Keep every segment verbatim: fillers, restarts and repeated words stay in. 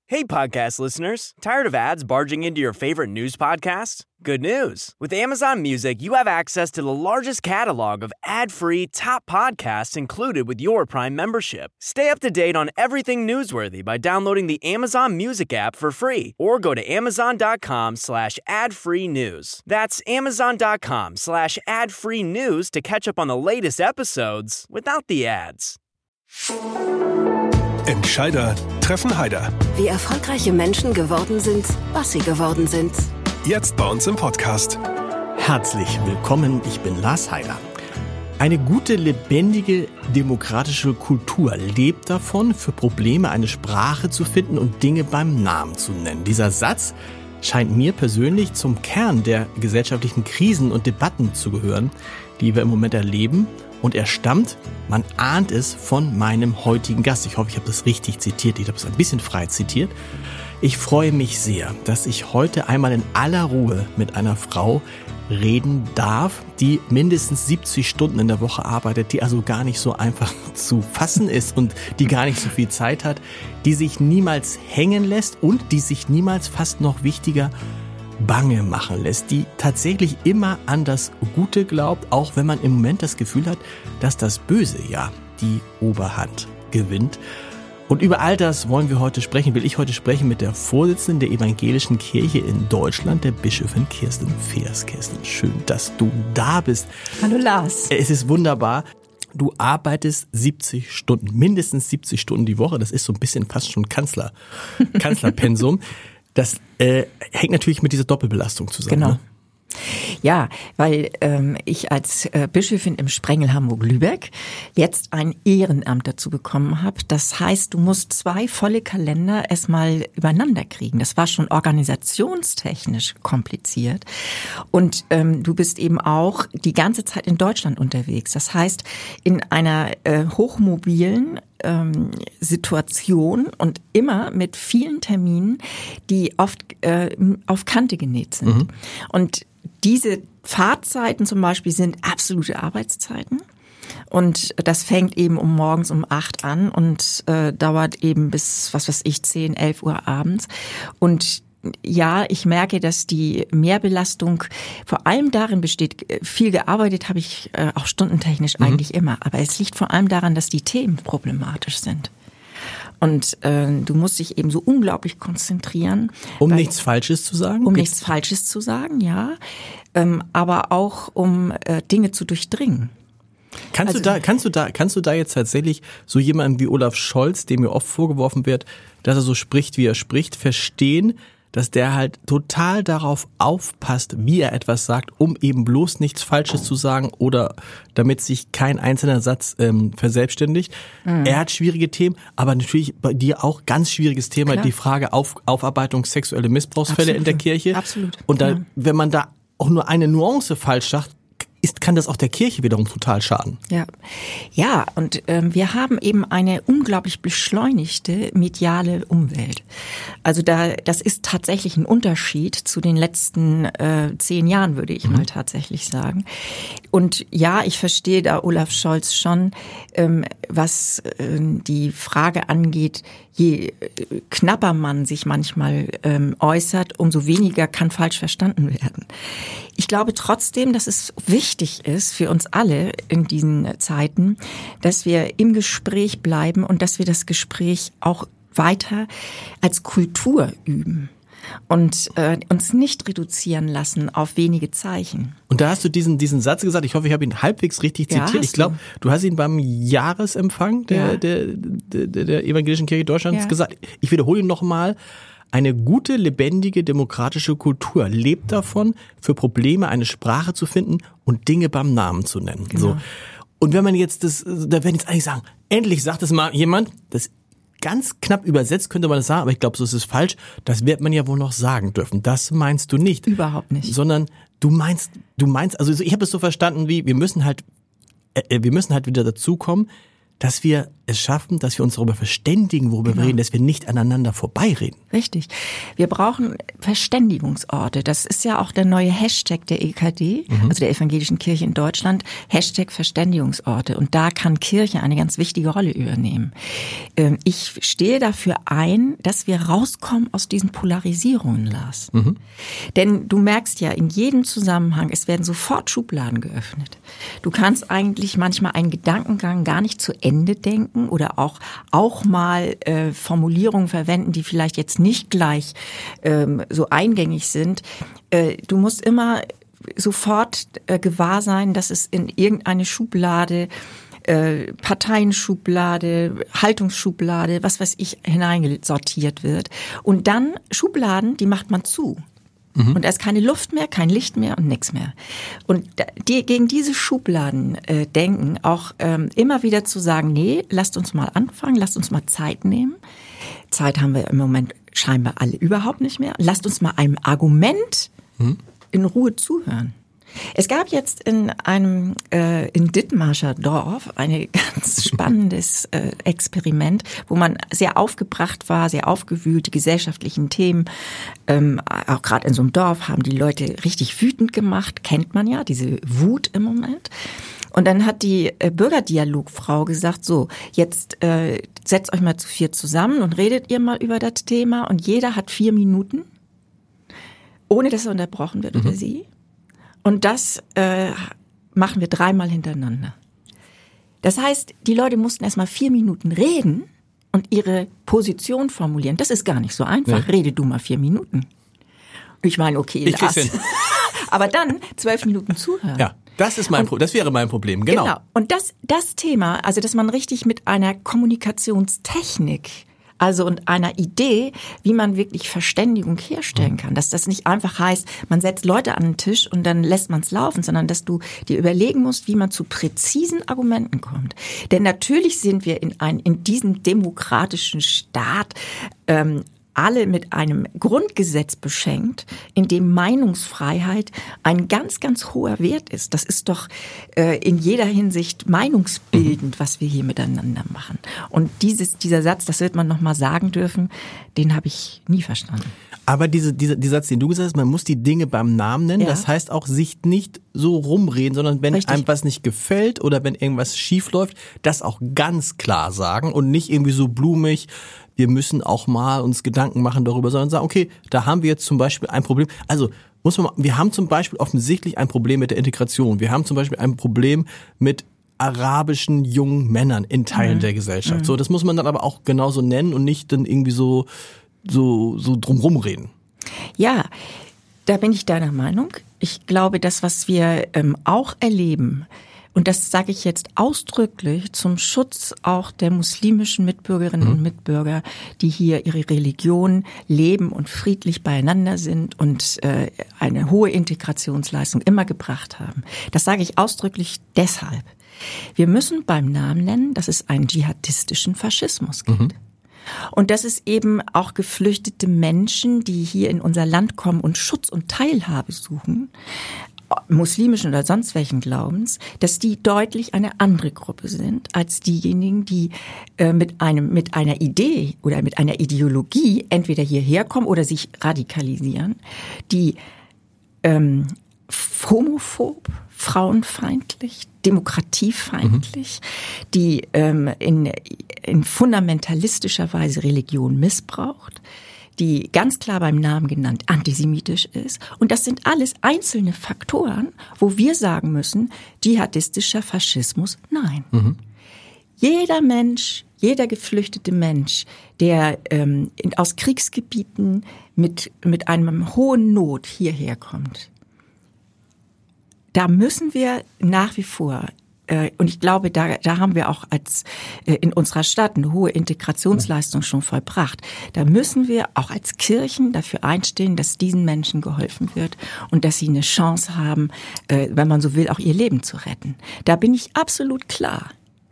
Hey, podcast listeners. Tired of ads barging into your favorite news podcasts? Good news. With Amazon Music, you have access to the largest catalog of ad-free top podcasts included with your Prime membership. Stay up to date on everything newsworthy by downloading the Amazon Music app for free or go to amazon.com slash ad-free news. That's amazon.com slash ad-free news to catch up on the latest episodes without the ads. Entscheider treffen Heider. Wie erfolgreiche Menschen geworden sind, was sie geworden sind. Jetzt bei uns im Podcast. Herzlich willkommen, ich bin Lars Heider. Eine gute, lebendige, demokratische Kultur lebt davon, für Probleme eine Sprache zu finden und Dinge beim Namen zu nennen. Dieser Satz scheint mir persönlich zum Kern der gesellschaftlichen Krisen und Debatten zu gehören, die wir im Moment erleben. Und er stammt, man ahnt es, von meinem heutigen Gast. Ich hoffe, ich habe das richtig zitiert. Ich habe es ein bisschen frei zitiert. Ich freue mich sehr, dass ich heute einmal in aller Ruhe mit einer Frau reden darf, die mindestens siebzig Stunden in der Woche arbeitet, die also gar nicht so einfach zu fassen ist und die gar nicht so viel Zeit hat, die sich niemals hängen lässt und die sich niemals, fast noch wichtiger, bange machen lässt, die tatsächlich immer an das Gute glaubt, auch wenn man im Moment das Gefühl hat, dass das Böse ja die Oberhand gewinnt. Und über all das wollen wir heute sprechen, will ich heute sprechen mit der Vorsitzenden der Evangelischen Kirche in Deutschland, der Bischöfin Kirsten Feers. Kirsten, schön, dass du da bist. Hallo Lars. Es ist wunderbar. Du arbeitest siebzig Stunden, mindestens siebzig Stunden die Woche. Das ist so ein bisschen fast schon Kanzler, Kanzlerpensum. Das äh, hängt natürlich mit dieser Doppelbelastung zusammen. Genau. Ne? Ja, weil ähm, ich als äh, Bischöfin im Sprengel Hamburg-Lübeck jetzt ein Ehrenamt dazu bekommen habe. Das heißt, du musst zwei volle Kalender erstmal übereinander kriegen. Das war schon organisationstechnisch kompliziert. Und ähm, du bist eben auch die ganze Zeit in Deutschland unterwegs. Das heißt, in einer äh, hochmobilen ähm, Situation und immer mit vielen Terminen, die oft äh, auf Kante genäht sind. Mhm. Und diese Fahrtzeiten zum Beispiel sind absolute Arbeitszeiten. Und das fängt eben um morgens um acht an und äh, dauert eben bis, was weiß ich, zehn, elf Uhr abends. Und ja, ich merke, dass die Mehrbelastung vor allem darin besteht, viel gearbeitet habe ich äh, auch stundentechnisch mhm. eigentlich immer. Aber es liegt vor allem daran, dass die Themen problematisch sind. Und äh, du musst dich eben so unglaublich konzentrieren. Um weil, nichts Falsches zu sagen? Um Geht's? nichts Falsches zu sagen, ja. Ähm, aber auch um äh, Dinge zu durchdringen. Kannst also, du da, kannst du da, kannst du da jetzt tatsächlich so jemanden wie Olaf Scholz, dem mir oft vorgeworfen wird, dass er so spricht, wie er spricht, verstehen, dass der halt total darauf aufpasst, wie er etwas sagt, um eben bloß nichts Falsches zu sagen oder damit sich kein einzelner Satz ähm, verselbstständigt. Mhm. Er hat schwierige Themen, aber natürlich bei dir auch ganz schwieriges Thema, Klar. die Frage auf, Aufarbeitung sexuelle Missbrauchsfälle Absolut. in der Kirche. Absolut. Und da, ja. wenn man da auch nur eine Nuance falsch sagt, ist, kann das auch der Kirche wiederum total schaden. Ja, ja, und ähm, wir haben eben eine unglaublich beschleunigte mediale Umwelt. Also da, das ist tatsächlich ein Unterschied zu den letzten äh, zehn Jahren, würde ich mhm. mal tatsächlich sagen. Und ja, ich verstehe da Olaf Scholz schon, ähm, was äh, die Frage angeht, je äh, knapper man sich manchmal ähm, äußert, umso weniger kann falsch verstanden werden. Ich glaube trotzdem, dass es wichtig ist für uns alle in diesen Zeiten, dass wir im Gespräch bleiben und dass wir das Gespräch auch weiter als Kultur üben und äh, uns nicht reduzieren lassen auf wenige Zeichen. Und da hast du diesen diesen Satz gesagt, ich hoffe, ich habe ihn halbwegs richtig zitiert. Ja, ich glaube, du hast ihn beim Jahresempfang der, ja. der, der, der, der Evangelischen Kirche Deutschlands ja. gesagt. Ich wiederhole ihn nochmal. Eine gute, lebendige, demokratische Kultur lebt davon, für Probleme eine Sprache zu finden und Dinge beim Namen zu nennen. Genau. So. Und wenn man jetzt das, da werden jetzt eigentlich sagen, endlich sagt es mal jemand, das ganz knapp übersetzt könnte man das sagen, aber ich glaube, so ist es falsch. Das wird man ja wohl noch sagen dürfen. Das meinst du nicht. Überhaupt nicht. Sondern du meinst, du meinst, also ich habe es so verstanden wie, wir müssen halt, äh, wir müssen halt wieder dazukommen, dass wir es schaffen, dass wir uns darüber verständigen, worüber genau. wir reden, dass wir nicht aneinander vorbeireden. Richtig. Wir brauchen Verständigungsorte. Das ist ja auch der neue Hashtag der E K D, mhm. also der Evangelischen Kirche in Deutschland, Hashtag Verständigungsorte. Und da kann Kirche eine ganz wichtige Rolle übernehmen. Ich stehe dafür ein, dass wir rauskommen aus diesen Polarisierungen, Lars. Mhm. Denn du merkst ja in jedem Zusammenhang, es werden sofort Schubladen geöffnet. Du kannst eigentlich manchmal einen Gedankengang gar nicht zu Ende denken oder auch auch mal äh, Formulierungen verwenden, die vielleicht jetzt nicht gleich ähm, so eingängig sind. Äh, du musst immer sofort äh, gewahr sein, dass es in irgendeine Schublade, äh, Parteienschublade, Haltungsschublade, was weiß ich, hineingesortiert wird. Und dann Schubladen, die macht man zu. Und da ist keine Luft mehr, kein Licht mehr und nichts mehr. Und die, gegen diese Schubladen äh, denken, auch ähm, immer wieder zu sagen, nee, lasst uns mal anfangen, lasst uns mal Zeit nehmen. Zeit haben wir im Moment scheinbar alle überhaupt nicht mehr. Lasst uns mal einem Argument hm? in Ruhe zuhören. Es gab jetzt in einem äh, in Dithmarscher Dorf ein ganz spannendes äh, Experiment, wo man sehr aufgebracht war, sehr aufgewühlt, die gesellschaftlichen Themen, ähm, auch gerade in so einem Dorf haben die Leute richtig wütend gemacht, kennt man ja, diese Wut im Moment. Und dann hat die äh, Bürgerdialogfrau gesagt, so, jetzt äh, setzt euch mal zu viert zusammen und redet ihr mal über das Thema und jeder hat vier Minuten, ohne dass er unterbrochen wird mhm. oder sie. Und das äh, machen wir dreimal hintereinander. Das heißt, die Leute mussten erst mal vier Minuten reden und ihre Position formulieren. Das ist gar nicht so einfach. Ja. Rede du mal vier Minuten. Ich meine, okay, ich Lars. Aber dann zwölf Minuten zuhören. Ja, das ist mein Pro- das wäre mein Problem, genau. Genau. Und das, das Thema, also dass man richtig mit einer Kommunikationstechnik, also und einer Idee, wie man wirklich Verständigung herstellen kann. Dass das nicht einfach heißt, man setzt Leute an den Tisch und dann lässt man es laufen, sondern dass du dir überlegen musst, wie man zu präzisen Argumenten kommt. Denn natürlich sind wir in, ein, in diesem demokratischen Staat ähm, alle mit einem Grundgesetz beschenkt, in dem Meinungsfreiheit ein ganz, ganz hoher Wert ist. Das ist doch äh, in jeder Hinsicht meinungsbildend, was wir hier miteinander machen. Und dieses, dieser Satz, das wird man noch mal sagen dürfen, den habe ich nie verstanden. Aber diese, diese, dieser Satz, den du gesagt hast, man muss die Dinge beim Namen nennen, ja. Das heißt auch, sich nicht so rumreden, sondern wenn Richtig. einem was nicht gefällt oder wenn irgendwas schief läuft, das auch ganz klar sagen und nicht irgendwie so blumig, wir müssen auch mal uns Gedanken machen darüber, sondern sagen, okay, da haben wir jetzt zum Beispiel ein Problem. Also muss man, wir haben zum Beispiel offensichtlich ein Problem mit der Integration. Wir haben zum Beispiel ein Problem mit arabischen jungen Männern in Teilen mhm. der Gesellschaft. Mhm. So, das muss man dann aber auch genauso nennen und nicht dann irgendwie so so so drumrum reden. Ja, da bin ich deiner Meinung. Ich glaube, das, was wir ähm, auch erleben, und das sage ich jetzt ausdrücklich zum Schutz auch der muslimischen Mitbürgerinnen mhm. und Mitbürger, die hier ihre Religion leben und friedlich beieinander sind und äh, eine hohe Integrationsleistung immer gebracht haben. Das sage ich ausdrücklich deshalb. Wir müssen beim Namen nennen, dass es einen dschihadistischen Faschismus gibt. Mhm. Und dass es eben auch geflüchtete Menschen, die hier in unser Land kommen und Schutz und Teilhabe suchen, muslimischen oder sonst welchen Glaubens, dass die deutlich eine andere Gruppe sind als diejenigen, die äh, mit einem mit einer Idee oder mit einer Ideologie entweder hierher kommen oder sich radikalisieren, die ähm, homophob, frauenfeindlich, demokratiefeindlich, mhm. die ähm, in, in fundamentalistischer Weise Religion missbraucht, die ganz klar beim Namen genannt antisemitisch ist. Und das sind alles einzelne Faktoren, wo wir sagen müssen, dschihadistischer Faschismus, nein. Mhm. Jeder Mensch, jeder geflüchtete Mensch, der ähm, in, aus Kriegsgebieten mit, mit einem hohen Not hierher kommt, da müssen wir nach wie vor, äh, und ich glaube, da, da haben wir auch als äh, in unserer Stadt eine hohe Integrationsleistung schon vollbracht. Da müssen wir auch als Kirchen dafür einstehen, dass diesen Menschen geholfen wird und dass sie eine Chance haben, äh, wenn man so will, auch ihr Leben zu retten. Da bin ich absolut klar.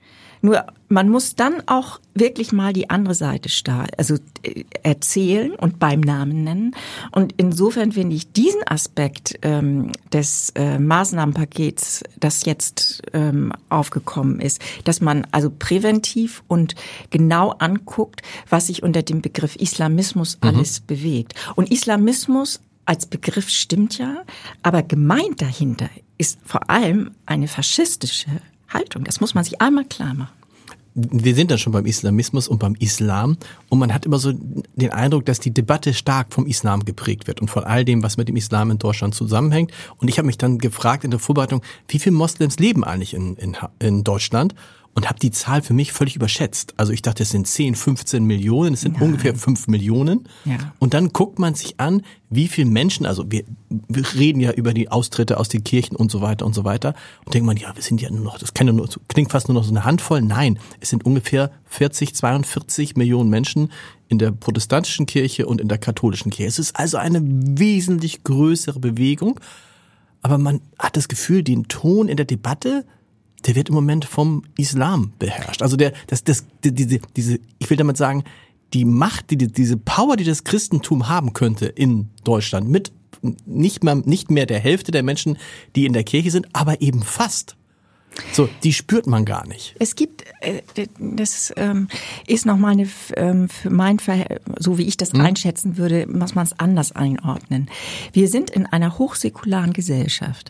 Nur man muss dann auch wirklich mal die andere Seite star- also erzählen und beim Namen nennen. Und insofern finde ich diesen Aspekt ähm, des äh, Maßnahmenpakets, das jetzt ähm, aufgekommen ist, dass man also präventiv und genau anguckt, was sich unter dem Begriff Islamismus mhm. alles bewegt. Und Islamismus als Begriff stimmt ja, aber gemeint dahinter ist vor allem eine faschistische Haltung. Das muss man sich einmal klar machen. Wir sind dann schon beim Islamismus und beim Islam und man hat immer so den Eindruck, dass die Debatte stark vom Islam geprägt wird und von all dem, was mit dem Islam in Deutschland zusammenhängt. Und ich habe mich dann gefragt in der Vorbereitung, wie viele Moslems leben eigentlich in, in, in Deutschland? Und habe die Zahl für mich völlig überschätzt. Also ich dachte, es sind zehn, fünfzehn Millionen, es sind Nein. ungefähr fünf Millionen. Ja. Und dann guckt man sich an, wie viele Menschen, also wir, wir reden ja über die Austritte aus den Kirchen und so weiter und so weiter. Und denkt man, ja, wir sind ja nur noch, das kann ja nur, klingt fast nur noch so eine Handvoll. Nein, es sind ungefähr vierzig, zweiundvierzig Millionen Menschen in der protestantischen Kirche und in der katholischen Kirche. Es ist also eine wesentlich größere Bewegung. Aber man hat das Gefühl, den Ton in der Debatte, der wird im Moment vom Islam beherrscht. Also der, das, das, diese, diese, ich will damit sagen, die Macht, die, diese Power, die das Christentum haben könnte in Deutschland, mit nicht mehr, nicht mehr der Hälfte der Menschen, die in der Kirche sind, aber eben fast. So, die spürt man gar nicht. Es gibt, das ist nochmal eine, für mein Verhältnis, so wie ich das hm. einschätzen würde, muss man es anders einordnen. Wir sind in einer hochsäkularen Gesellschaft.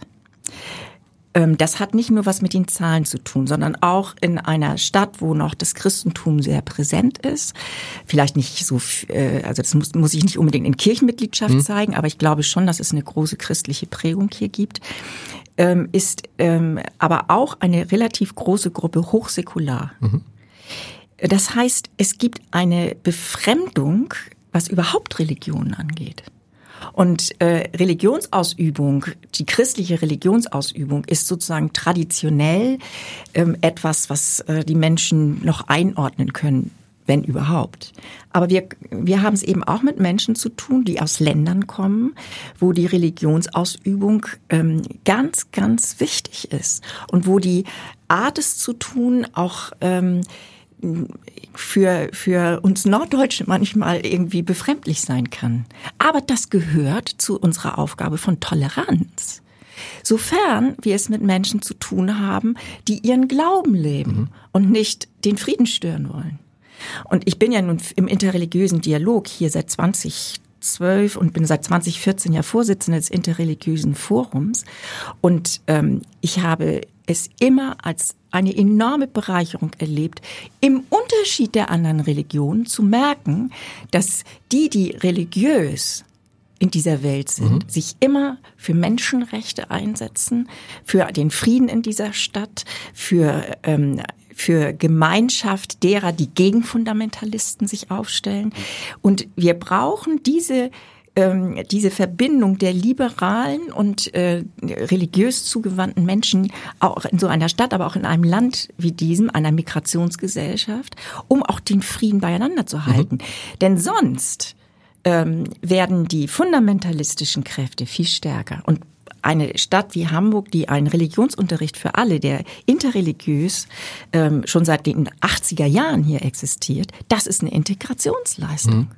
Das hat nicht nur was mit den Zahlen zu tun, sondern auch in einer Stadt, wo noch das Christentum sehr präsent ist. Vielleicht nicht so, also das muss, muss ich nicht unbedingt in Kirchenmitgliedschaft mhm. zeigen, aber ich glaube schon, dass es eine große christliche Prägung hier gibt. Ist aber auch eine relativ große Gruppe hochsäkular. Mhm. Das heißt, es gibt eine Befremdung, was überhaupt Religionen angeht. Und äh, Religionsausübung, die christliche Religionsausübung ist sozusagen traditionell ähm, etwas, was äh, die Menschen noch einordnen können, wenn überhaupt. Aber wir, wir haben es eben auch mit Menschen zu tun, die aus Ländern kommen, wo die Religionsausübung ähm, ganz, ganz wichtig ist und wo die Art, es zu tun, auch ähm, für für uns Norddeutsche manchmal irgendwie befremdlich sein kann. Aber das gehört zu unserer Aufgabe von Toleranz. Sofern wir es mit Menschen zu tun haben, die ihren Glauben leben mhm. und nicht den Frieden stören wollen. Und ich bin ja nun im interreligiösen Dialog hier seit zwanzig zwölf und bin seit zwanzig vierzehn ja Vorsitzende des interreligiösen Forums. Und ähm, ich habe es immer als eine enorme Bereicherung erlebt, im Unterschied der anderen Religionen zu merken, dass die, die religiös in dieser Welt sind, mhm. sich immer für Menschenrechte einsetzen, für den Frieden in dieser Stadt, für ähm, für Gemeinschaft derer, die gegen Fundamentalisten sich aufstellen. Und wir brauchen diese ähm, diese Verbindung der liberalen und äh, religiös zugewandten Menschen auch in so einer Stadt, aber auch in einem Land wie diesem, einer Migrationsgesellschaft, um auch den Frieden beieinander zu halten. Mhm. Denn sonst ähm, werden die fundamentalistischen Kräfte viel stärker. Und eine Stadt wie Hamburg, die einen Religionsunterricht für alle, der interreligiös ähm, schon seit den achtziger Jahren hier existiert, das ist eine Integrationsleistung. Mhm.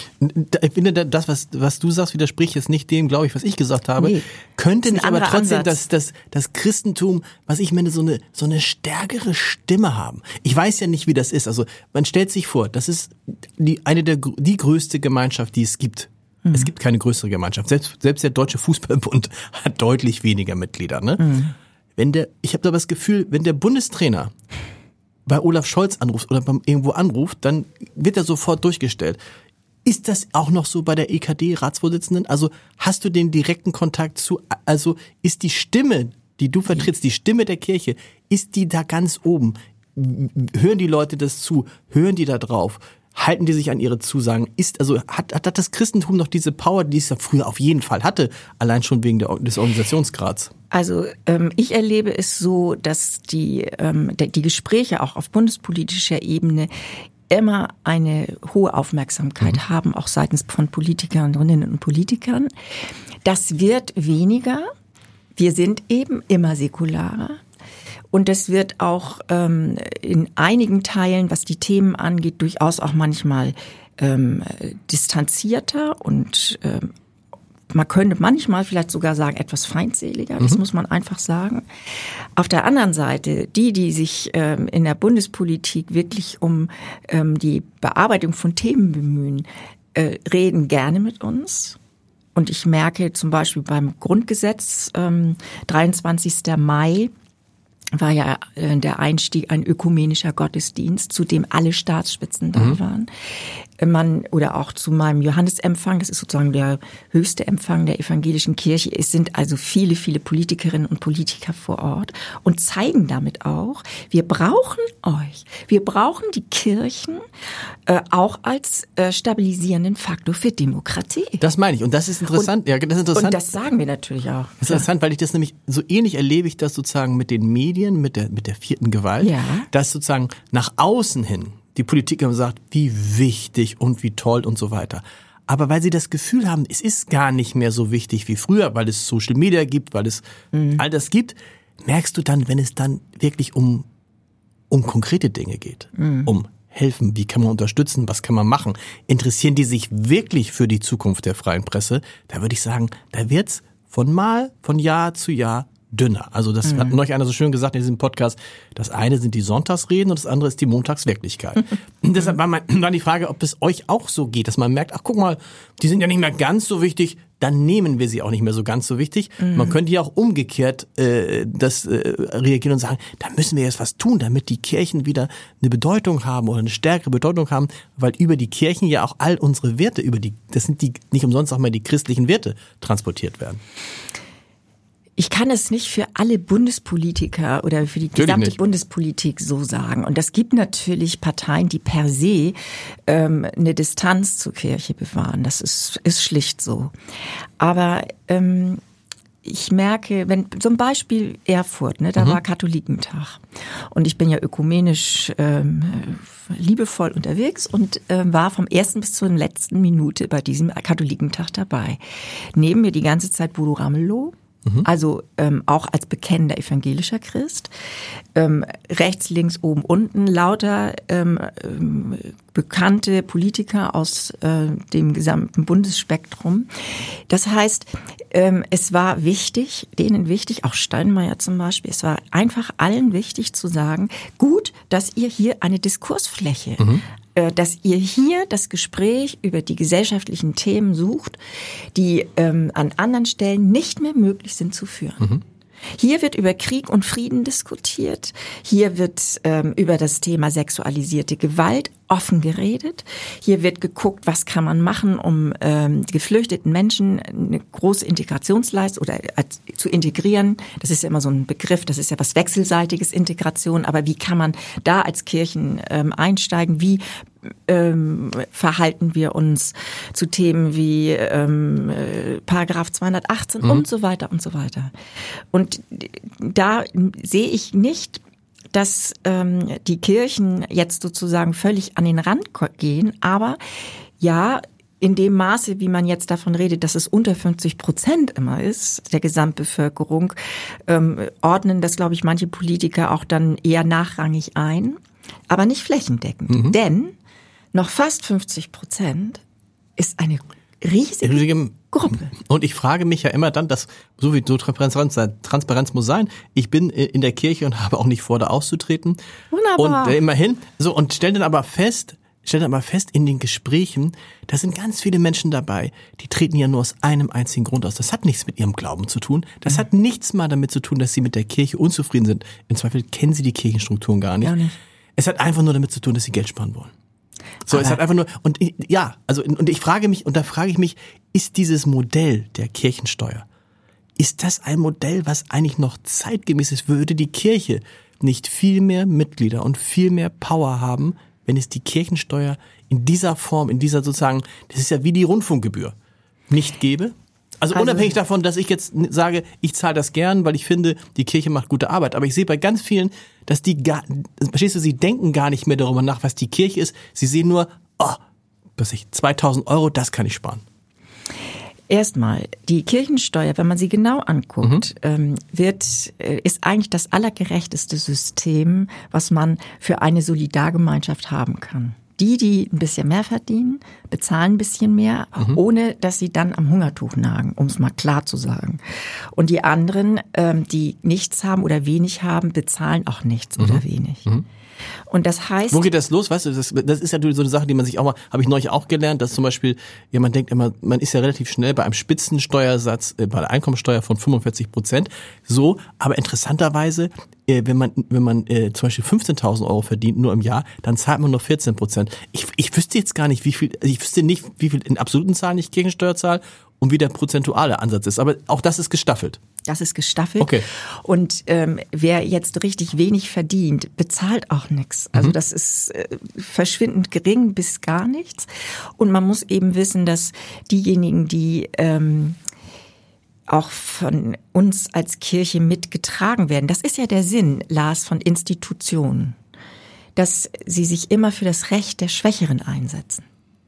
Ich finde, das, was, was du sagst, widerspricht jetzt nicht dem, glaube ich, was ich gesagt habe. Nee, könnte nicht aber trotzdem das, das, das Christentum, was ich meine, so eine, so eine stärkere Stimme haben. Ich weiß ja nicht, wie das ist. Also, man stellt sich vor, das ist die, eine der, die größte Gemeinschaft, die es gibt. Mhm. Es gibt keine größere Gemeinschaft. Selbst, selbst der Deutsche Fußballbund hat deutlich weniger Mitglieder, ne? Mhm. Wenn der, ich habe da das Gefühl, wenn der Bundestrainer bei Olaf Scholz anruft oder beim irgendwo anruft, dann wird er sofort durchgestellt. Ist das auch noch so bei der E K D-Ratsvorsitzenden? Also hast du den direkten Kontakt zu, also ist die Stimme, die du vertrittst, die Stimme der Kirche, ist die da ganz oben? Hören die Leute das zu? Hören die da drauf? Halten die sich an ihre Zusagen? Ist, also hat, hat das Christentum noch diese Power, die es ja früher auf jeden Fall hatte, allein schon wegen der, des Organisationsgrads? Also ähm, ich erlebe es so, dass die, ähm, die Gespräche auch auf bundespolitischer Ebene immer eine hohe Aufmerksamkeit mhm. haben, auch seitens von Politikerinnen und Politikern. Das wird weniger. Wir sind eben immer säkularer. Und das wird auch ähm, in einigen Teilen, was die Themen angeht, durchaus auch manchmal ähm, distanzierter und ähm, man könnte manchmal vielleicht sogar sagen, etwas feindseliger, das mhm. muss man einfach sagen. Auf der anderen Seite, die, die sich ähm, in der Bundespolitik wirklich um ähm, die Bearbeitung von Themen bemühen, äh, reden gerne mit uns. Und ich merke zum Beispiel beim Grundgesetz, ähm, dreiundzwanzigster Mai, war ja äh, der Einstieg ein ökumenischer Gottesdienst, zu dem alle Staatsspitzen da mhm. waren. Man, oder auch zu meinem Johannesempfang, das ist sozusagen der höchste Empfang der evangelischen Kirche. Es sind also viele, viele Politikerinnen und Politiker vor Ort und zeigen damit auch, wir brauchen euch. Wir brauchen die Kirchen äh, auch als äh, stabilisierenden Faktor für Demokratie. Das meine ich. Und das ist interessant. Und, ja, das ist interessant. Und das sagen wir natürlich auch. Das ist interessant, weil ich das nämlich, so ähnlich erlebe ich das sozusagen mit den Medien, mit der, mit der vierten Gewalt, ja. dass sozusagen nach außen hin die Politik immer sagt, wie wichtig und wie toll und so weiter. Aber weil sie das Gefühl haben, es ist gar nicht mehr so wichtig wie früher, weil es Social Media gibt, weil es mhm. all das gibt, merkst du dann, wenn es dann wirklich um, um konkrete Dinge geht, mhm. um helfen, wie kann man unterstützen, was kann man machen, interessieren die sich wirklich für die Zukunft der freien Presse, da würde ich sagen, da wird's von Mal, von Jahr zu Jahr dünner. Also das mhm. hat neulich einer so schön gesagt in diesem Podcast, das eine sind die Sonntagsreden und das andere ist die Montagswirklichkeit. Und deshalb war, mein, war die Frage, ob es euch auch so geht, dass man merkt, ach guck mal, die sind ja nicht mehr ganz so wichtig, dann nehmen wir sie auch nicht mehr so ganz so wichtig. Mhm. Man könnte ja auch umgekehrt äh, das äh, reagieren und sagen, da müssen wir jetzt was tun, damit die Kirchen wieder eine Bedeutung haben oder eine stärkere Bedeutung haben, weil über die Kirchen ja auch all unsere Werte, über die, das sind die nicht umsonst auch mal die christlichen Werte transportiert werden. Ich kann es nicht für alle Bundespolitiker oder für die gesamte Bundespolitik so sagen. Und es gibt natürlich Parteien, die per se ähm, eine Distanz zur Kirche bewahren. Das ist, ist schlicht so. Aber ähm, ich merke, wenn zum Beispiel Erfurt, ne, da mhm. war Katholikentag. Und ich bin ja ökumenisch ähm, liebevoll unterwegs und äh, war vom ersten bis zur letzten Minute bei diesem Katholikentag dabei. Neben mir die ganze Zeit Bodo Ramelow. Also ähm, auch als bekennender evangelischer Christ. Ähm, rechts, links, oben, unten lauter ähm, ähm, bekannte Politiker aus äh, dem gesamten Bundesspektrum. Das heißt, ähm, es war wichtig, denen wichtig, auch Steinmeier zum Beispiel, es war einfach allen wichtig zu sagen, gut, dass ihr hier eine Diskursfläche mhm. dass ihr hier das Gespräch über die gesellschaftlichen Themen sucht, die ähm, an anderen Stellen nicht mehr möglich sind zu führen. Mhm. Hier wird über Krieg und Frieden diskutiert. Hier wird ähm, über das Thema sexualisierte Gewalt offen geredet. Hier wird geguckt, was kann man machen, um ähm, geflüchteten Menschen eine große Integrationsleistung oder äh, zu integrieren. Das ist ja immer so ein Begriff, das ist ja was Wechselseitiges, Integration. Aber wie kann man da als Kirchen ähm, einsteigen? Wie ähm, verhalten wir uns zu Themen wie ähm, äh, Paragraph zweihundertachtzehn mhm. und so weiter und so weiter. Und da sehe ich nicht, dass ähm, die Kirchen jetzt sozusagen völlig an den Rand gehen, aber ja, in dem Maße, wie man jetzt davon redet, dass es unter fünfzig Prozent immer ist, der Gesamtbevölkerung, ähm, ordnen das, glaube ich, manche Politiker auch dann eher nachrangig ein, aber nicht flächendeckend. Mhm. Denn noch fast fünfzig Prozent ist eine riesige, riesige Gruppe. Und ich frage mich ja immer dann, dass so wie so Transparenz, Transparenz muss sein. Ich bin in der Kirche und habe auch nicht vor, da auszutreten. Wunderbar. Und äh, immerhin so und stell dann aber fest, stell dann aber fest in den Gesprächen, da sind ganz viele Menschen dabei, die treten ja nur aus einem einzigen Grund aus. Das hat nichts mit ihrem Glauben zu tun. Das mhm. hat nichts mal damit zu tun, dass sie mit der Kirche unzufrieden sind. Im Zweifel kennen sie die Kirchenstrukturen gar nicht. Gar nicht. Es hat einfach nur damit zu tun, dass sie Geld sparen wollen. So, aber es hat einfach nur, und ja, also, und ich frage mich, und da frage ich mich, ist dieses Modell der Kirchensteuer, ist das ein Modell, was eigentlich noch zeitgemäß ist? Würde die Kirche nicht viel mehr Mitglieder und viel mehr Power haben, wenn es die Kirchensteuer in dieser Form, in dieser sozusagen, das ist ja wie die Rundfunkgebühr, nicht gäbe? Also, also unabhängig davon, dass ich jetzt sage, ich zahle das gern, weil ich finde, die Kirche macht gute Arbeit. Aber ich sehe bei ganz vielen, dass die gar, verstehst du, sie denken gar nicht mehr darüber nach, was die Kirche ist. Sie sehen nur, oh, was ich, zweitausend Euro, das kann ich sparen. Erstmal, die Kirchensteuer, wenn man sie genau anguckt, mhm. ähm, wird, äh, ist eigentlich das allergerechteste System, was man für eine Solidargemeinschaft haben kann. Die, die ein bisschen mehr verdienen, bezahlen ein bisschen mehr, mhm. ohne dass sie dann am Hungertuch nagen, um es mal klar zu sagen. Und die anderen, ähm, die nichts haben oder wenig haben, bezahlen auch nichts mhm. oder wenig. Mhm. Und das heißt... Wo geht das los? Weißt du, das, das ist natürlich so eine Sache, die man sich auch mal, habe ich neulich auch gelernt, dass zum Beispiel, ja, man denkt immer, man ist ja relativ schnell bei einem Spitzensteuersatz, äh, bei der Einkommensteuer von fünfundvierzig Prozent, so, aber interessanterweise, äh, wenn man, wenn man äh, zum Beispiel fünfzehntausend Euro verdient, nur im Jahr, dann zahlt man nur vierzehn Prozent. Ich, ich wüsste jetzt gar nicht, wie viel, also ich wüsste nicht, wie viel in absoluten Zahlen ich Kirchensteuer zahle und wie der prozentuale Ansatz ist, aber auch das ist gestaffelt. Das ist gestaffelt. Okay. Und ähm, wer jetzt richtig wenig verdient, bezahlt auch nichts. Also mhm. das ist äh, verschwindend gering bis gar nichts. Und man muss eben wissen, dass diejenigen, die ähm, auch von uns als Kirche mitgetragen werden, das ist ja der Sinn, Lars, von Institutionen, dass sie sich immer für das Recht der Schwächeren einsetzen.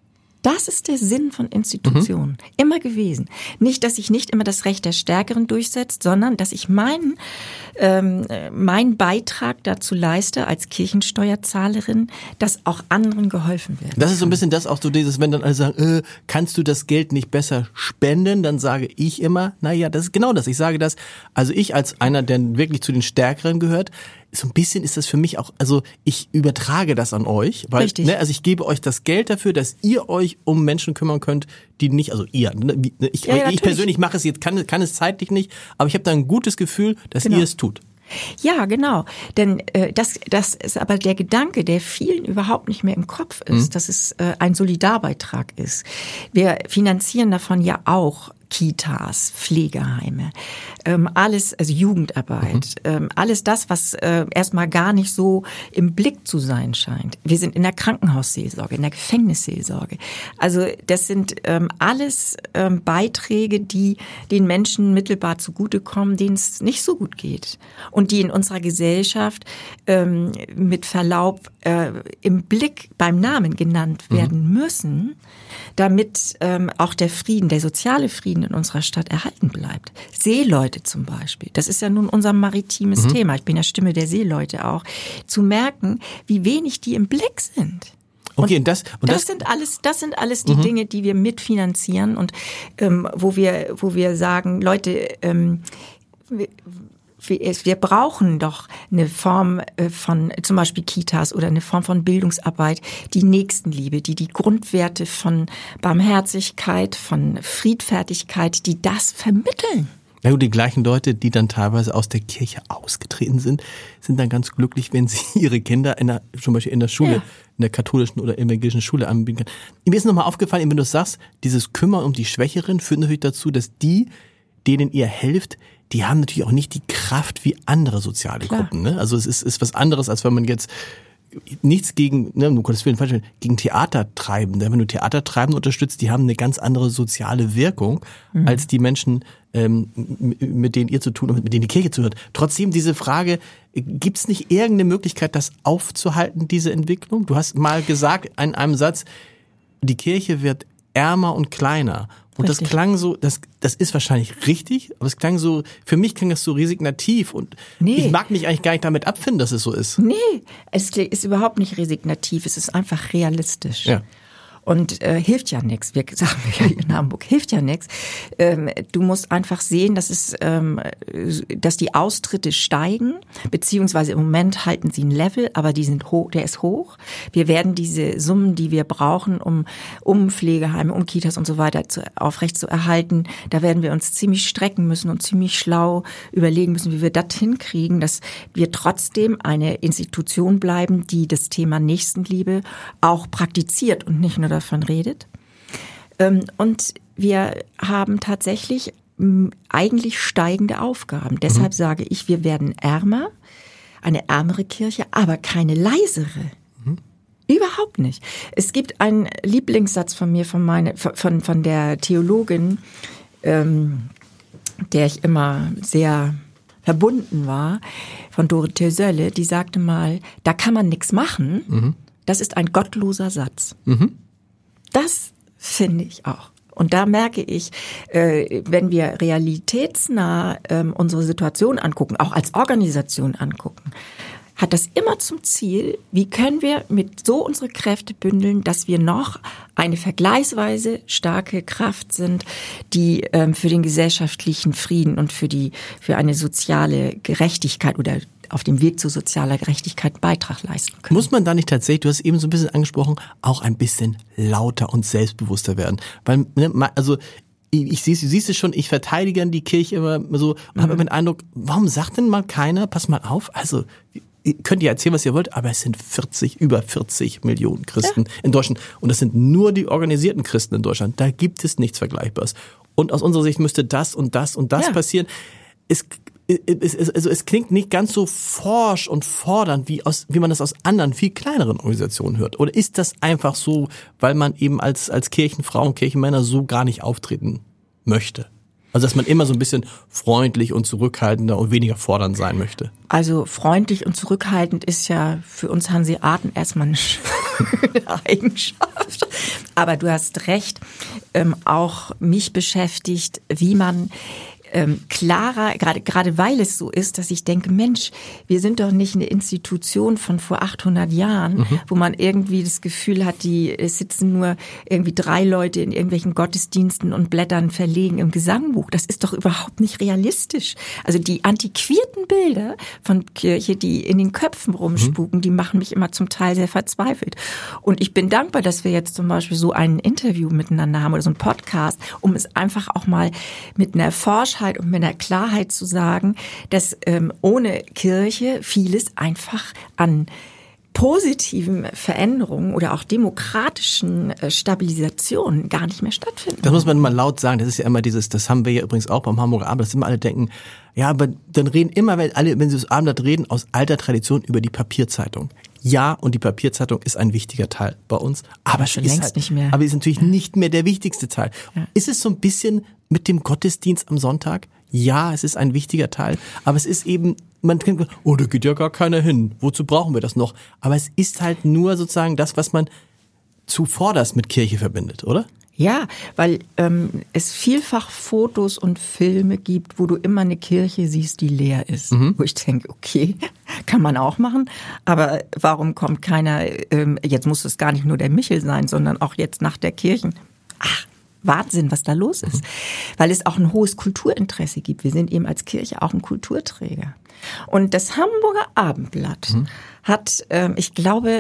Das ist der Sinn von Institutionen. Mhm. Immer gewesen. Nicht, dass sich nicht immer das Recht der Stärkeren durchsetzt, sondern dass ich meinen, ähm, meinen Beitrag dazu leiste als Kirchensteuerzahlerin, dass auch anderen geholfen wird. Das ist so ein bisschen das auch so dieses, wenn dann alle sagen, äh, kannst du das Geld nicht besser spenden? Dann sage ich immer, naja, das ist genau das. Ich sage das, also ich als einer, der wirklich zu den Stärkeren gehört, so ein bisschen ist das für mich auch, also ich übertrage das an euch, weil, Richtig. Ne, also ich gebe euch das Geld dafür, dass ihr euch um Menschen kümmern könnt, die nicht, also ihr, ne, ich, ja, ja, ich persönlich mache es jetzt, kann, kann es zeitlich nicht, aber ich habe da ein gutes Gefühl, dass genau. ihr es tut. Ja, genau. Denn äh, das, das ist aber der Gedanke, der vielen überhaupt nicht mehr im Kopf ist, mhm. dass es äh, ein Solidarbeitrag ist. Wir finanzieren davon ja auch Kitas, Pflegeheime, ähm, alles, also Jugendarbeit, mhm. ähm, alles das, was äh, erstmal gar nicht so im Blick zu sein scheint. Wir sind in der Krankenhausseelsorge, in der Gefängnisseelsorge. Also das sind ähm, alles ähm, Beiträge, die den Menschen mittelbar zugutekommen, denen es nicht so gut geht und die in unserer Gesellschaft ähm, mit Verlaub äh, im Blick beim Namen genannt werden mhm. müssen, damit ähm, auch der Frieden, der soziale Frieden in unserer Stadt erhalten bleibt. Seeleute zum Beispiel, das ist ja nun unser maritimes mhm. Thema, ich bin ja Stimme der Seeleute auch, zu merken, wie wenig die im Blick sind. Okay, und das, und das, das sind alles, das sind alles die mhm. Dinge, die wir mitfinanzieren und ähm, wo wir, wo wir sagen, Leute, ähm, wir, wir brauchen doch eine Form von zum Beispiel Kitas oder eine Form von Bildungsarbeit, die Nächstenliebe, die die Grundwerte von Barmherzigkeit, von Friedfertigkeit, die das vermitteln. Ja gut, die gleichen Leute, die dann teilweise aus der Kirche ausgetreten sind, sind dann ganz glücklich, wenn sie ihre Kinder in der, zum Beispiel in der Schule, ja. in der katholischen oder evangelischen Schule anbieten können. Mir ist nochmal aufgefallen, wenn du sagst, dieses Kümmern um die Schwächeren führt natürlich dazu, dass die, denen ihr helft, die haben natürlich auch nicht die Kraft wie andere soziale Klar. Gruppen. Ne? Also es ist, ist was anderes, als wenn man jetzt nichts gegen, ne, um Gottes Willen, falsch, gegen Theatertreibende. Wenn du Theatertreibende unterstützt, die haben eine ganz andere soziale Wirkung mhm. als die Menschen, ähm, mit denen ihr zu tun habt, mit denen die Kirche zuhört. Trotzdem diese Frage, gibt es nicht irgendeine Möglichkeit, das aufzuhalten, diese Entwicklung? Du hast mal gesagt in einem Satz, die Kirche wird ärmer und kleiner. Und richtig. Das klang so, das, das ist wahrscheinlich richtig, aber es klang so, für mich klang das so resignativ und nee. ich mag mich eigentlich gar nicht damit abfinden, dass es so ist. Nee, es ist überhaupt nicht resignativ, es ist einfach realistisch. Ja. Und äh, hilft ja nichts. Wir sagen ja hier in Hamburg, hilft ja nichts. Ähm, du musst einfach sehen, dass es, ähm, dass die Austritte steigen, beziehungsweise im Moment halten sie ein Level, aber die sind hoch, der ist hoch. Wir werden diese Summen, die wir brauchen, um um Pflegeheime, um Kitas und so weiter zu, aufrecht zu erhalten, da werden wir uns ziemlich strecken müssen und ziemlich schlau überlegen müssen, wie wir das hinkriegen, dass wir trotzdem eine Institution bleiben, die das Thema Nächstenliebe auch praktiziert und nicht nur davon redet. Und wir haben tatsächlich eigentlich steigende Aufgaben. Deshalb mhm. sage ich, wir werden ärmer, eine ärmere Kirche, aber keine leisere. Mhm. Überhaupt nicht. Es gibt einen Lieblingssatz von mir, von, meine, von, von der Theologin, ähm, der ich immer sehr verbunden war, von Dorothee Sölle, die sagte mal, da kann man nichts machen, mhm. das ist ein gottloser Satz. Mhm. Das finde ich auch. Und da merke ich, äh, wenn wir realitätsnah äh, unsere Situation angucken, auch als Organisation angucken, hat das immer zum Ziel, wie können wir mit so unsere Kräfte bündeln, dass wir noch eine vergleichsweise starke Kraft sind, die ähm, für den gesellschaftlichen Frieden und für die für eine soziale Gerechtigkeit oder auf dem Weg zu sozialer Gerechtigkeit Beitrag leisten können. Muss man da nicht tatsächlich, du hast es eben so ein bisschen angesprochen, auch ein bisschen lauter und selbstbewusster werden? Weil, ne, also ich sehe, du siehst es schon, ich verteidige die Kirche immer so und mhm. habe immer den Eindruck, warum sagt denn mal keiner, pass mal auf, also ihr könnt ihr erzählen, was ihr wollt, aber es sind vierzig, über vierzig Millionen Christen ja. in Deutschland und das sind nur die organisierten Christen in Deutschland. Da gibt es nichts Vergleichbares. Und aus unserer Sicht müsste das und das und das ja. passieren. Es Es, es, also es klingt nicht ganz so forsch und fordernd, wie, aus, wie man das aus anderen, viel kleineren Organisationen hört. Oder ist das einfach so, weil man eben als, als Kirchenfrau und Kirchenmänner so gar nicht auftreten möchte? Also dass man immer so ein bisschen freundlich und zurückhaltender und weniger fordernd sein möchte. Also freundlich und zurückhaltend ist ja für uns Hanseaten erstmal eine schöne Eigenschaft. Aber du hast recht, ähm, auch mich beschäftigt, wie man Ähm, klarer, gerade gerade weil es so ist, dass ich denke, Mensch, wir sind doch nicht eine Institution von vor achthundert Jahren, mhm. wo man irgendwie das Gefühl hat, die es sitzen nur irgendwie drei Leute in irgendwelchen Gottesdiensten und blättern verlegen im Gesangbuch. Das ist doch überhaupt nicht realistisch. Also die antiquierten Bilder von Kirche, die in den Köpfen rumspuken, mhm. die machen mich immer zum Teil sehr verzweifelt. Und ich bin dankbar, dass wir jetzt zum Beispiel so ein Interview miteinander haben oder so ein Podcast, um es einfach auch mal mit einer Forschung und mit der Klarheit zu sagen, dass ähm, ohne Kirche vieles einfach an positiven Veränderungen oder auch demokratischen äh, Stabilisationen gar nicht mehr stattfinden. Das muss man mal laut sagen. Das ist ja immer dieses, das haben wir ja übrigens auch beim Hamburger Abendblatt, dass immer alle denken, ja, aber dann reden immer, wenn alle, wenn sie das Abendblatt reden, aus alter Tradition über die Papierzeitung. Ja, und die Papierzeitung ist ein wichtiger Teil bei uns, aber, aber schon ist längst halt, nicht mehr. Aber ist natürlich ja. nicht mehr der wichtigste Teil. Ja. Ist es so ein bisschen mit dem Gottesdienst am Sonntag? Ja, es ist ein wichtiger Teil, aber es ist eben, man denkt, oh, da geht ja gar keiner hin. Wozu brauchen wir das noch? Aber es ist halt nur sozusagen das, was man zuvorderst mit Kirche verbindet, oder? Ja, weil ähm, es vielfach Fotos und Filme gibt, wo du immer eine Kirche siehst, die leer ist. Mhm. Wo ich denke, okay, kann man auch machen, aber warum kommt keiner, ähm, jetzt muss es gar nicht nur der Michel sein, sondern auch jetzt nach der Kirchen. Ach, Wahnsinn, was da los ist. Weil es auch ein hohes Kulturinteresse gibt. Wir sind eben als Kirche auch ein Kulturträger. Und das Hamburger Abendblatt mhm. hat, ähm, ich glaube,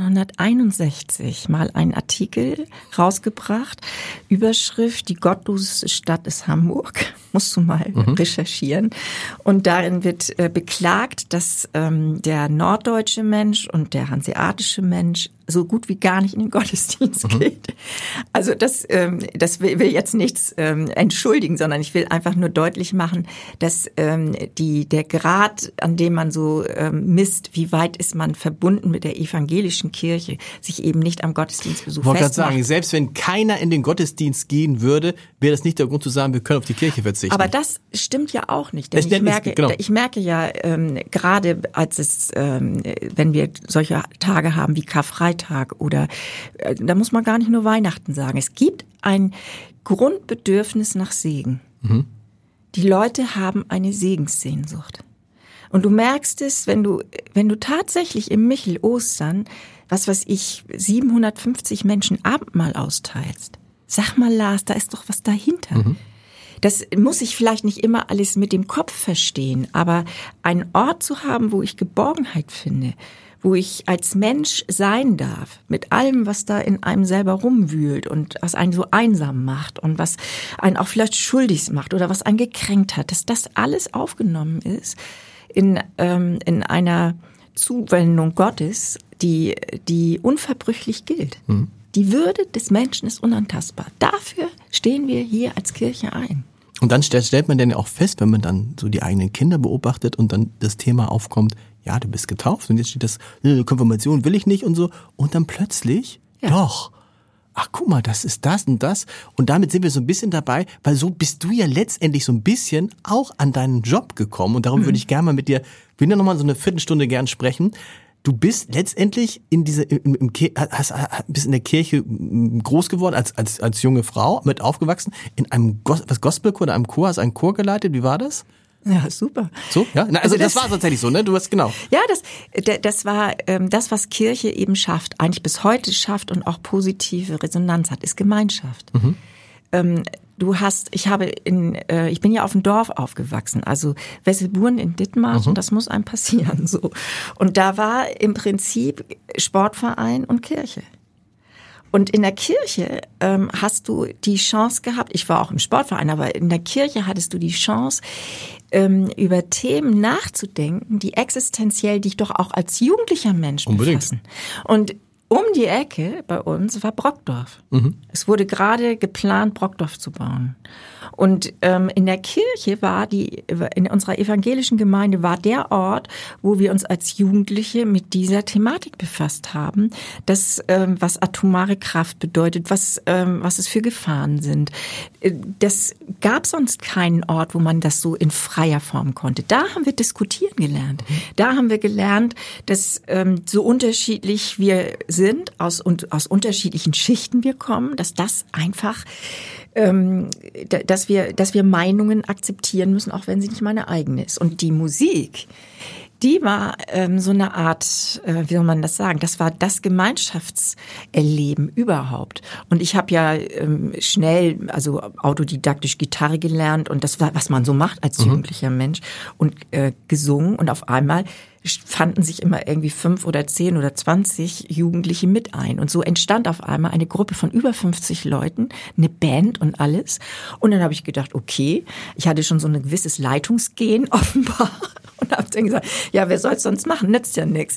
neunzehnhunderteinundsechzig mal einen Artikel rausgebracht. Überschrift, die gottlose Stadt ist Hamburg. Musst du mal mhm. recherchieren. Und darin wird äh, beklagt, dass ähm, der norddeutsche Mensch und der hanseatische Mensch so gut wie gar nicht in den Gottesdienst mhm. geht. Also das, ähm, das will, will jetzt nichts ähm, entschuldigen, sondern ich will einfach nur deutlich machen, dass ähm, die der Grad, an dem man so ähm, misst, wie weit ist man verbunden mit der evangelischen Kirche, sich eben nicht am Gottesdienstbesuch festmacht. Ich wollte gerade sagen, selbst wenn keiner in den Gottesdienst gehen würde, wäre das nicht der Grund zu sagen, wir können auf die Kirche verzichten. Aber das stimmt ja auch nicht. Denn ich merke, genau. ich merke ja ähm, gerade, als es, ähm, wenn wir solche Tage haben wie Karfreitag oder äh, da muss man gar nicht nur Weihnachten sagen. Es gibt ein Grundbedürfnis nach Segen. Mhm. Die Leute haben eine Segenssehnsucht. Und du merkst es, wenn du, wenn du tatsächlich im Michel Ostern, was weiß ich, siebenhundertfünfzig Menschen Abendmahl austeilst. Sag mal, Lars, da ist doch was dahinter. Mhm. Das muss ich vielleicht nicht immer alles mit dem Kopf verstehen, aber einen Ort zu haben, wo ich Geborgenheit finde, wo ich als Mensch sein darf, mit allem, was da in einem selber rumwühlt und was einen so einsam macht und was einen auch vielleicht schuldig macht oder was einen gekränkt hat, dass das alles aufgenommen ist in, ähm, in einer Zuwendung Gottes, die, die unverbrüchlich gilt. Mhm. Die Würde des Menschen ist unantastbar. Dafür stehen wir hier als Kirche ein. Und dann stellt man dann ja auch fest, wenn man dann so die eigenen Kinder beobachtet und dann das Thema aufkommt, ja, du bist getauft und jetzt steht das, Konfirmation will ich nicht und so. Und dann plötzlich, ja. doch, ach guck mal, das ist das und das. Und damit sind wir so ein bisschen dabei, weil so bist du ja letztendlich so ein bisschen auch an deinen Job gekommen. Und darum mhm. würde ich gerne mal mit dir, will ja nochmal so eine Viertelstunde gern sprechen. du bist letztendlich in dieser, im, im, hast, bist in der Kirche groß geworden als, als, als junge Frau, mit aufgewachsen, in einem Gos- was Gospelchor oder einem Chor, hast einen Chor geleitet, wie war das? Ja, super. So, ja? Na, also, also das, das war tatsächlich so, ne? Du hast, genau. Ja, das, das war ähm, das, was Kirche eben schafft, eigentlich bis heute schafft und auch positive Resonanz hat, ist Gemeinschaft. Mhm. Ähm, du hast, ich habe in, äh, ich bin ja auf dem Dorf aufgewachsen, also Wesselburen in Dithmarschen, mhm. das muss einem passieren, so. Und da war im Prinzip Sportverein und Kirche. Und in der Kirche ähm, hast du die Chance gehabt, ich war auch im Sportverein, aber in der Kirche hattest du die Chance, ähm, über Themen nachzudenken, die existenziell dich doch auch als jugendlicher Mensch Unbedingt. befassen. Und um die Ecke bei uns war Brockdorf. Mhm. Es wurde gerade geplant, Brockdorf zu bauen. Und ähm, in der Kirche war die, in unserer evangelischen Gemeinde war der Ort, wo wir uns als Jugendliche mit dieser Thematik befasst haben, das, ähm, was atomare Kraft bedeutet, was, ähm, was es für Gefahren sind. Das gab sonst keinen Ort, wo man das so in freier Form konnte. Da haben wir diskutieren gelernt. Da haben wir gelernt, dass ähm, so unterschiedlich wir sind, aus, und aus unterschiedlichen Schichten wir kommen, dass das einfach Ähm, dass wir, dass wir Meinungen akzeptieren müssen, auch wenn sie nicht meine eigene ist. Und die Musik, die war ähm, so eine Art, äh, wie soll man das sagen, das war das Gemeinschaftserleben überhaupt. Und ich habe ja ähm, schnell, also autodidaktisch Gitarre gelernt und das war, was man so macht als jugendlicher mhm. Mensch und äh, gesungen und auf einmal fanden sich immer irgendwie fünf oder zehn oder zwanzig Jugendliche mit ein. Und so entstand auf einmal eine Gruppe von über fünfzig Leuten, eine Band und alles. Und dann habe ich gedacht, okay, ich hatte schon so ein gewisses Leitungsgen offenbar und habe dann gesagt, ja, wer soll es sonst machen? Nützt ja nichts.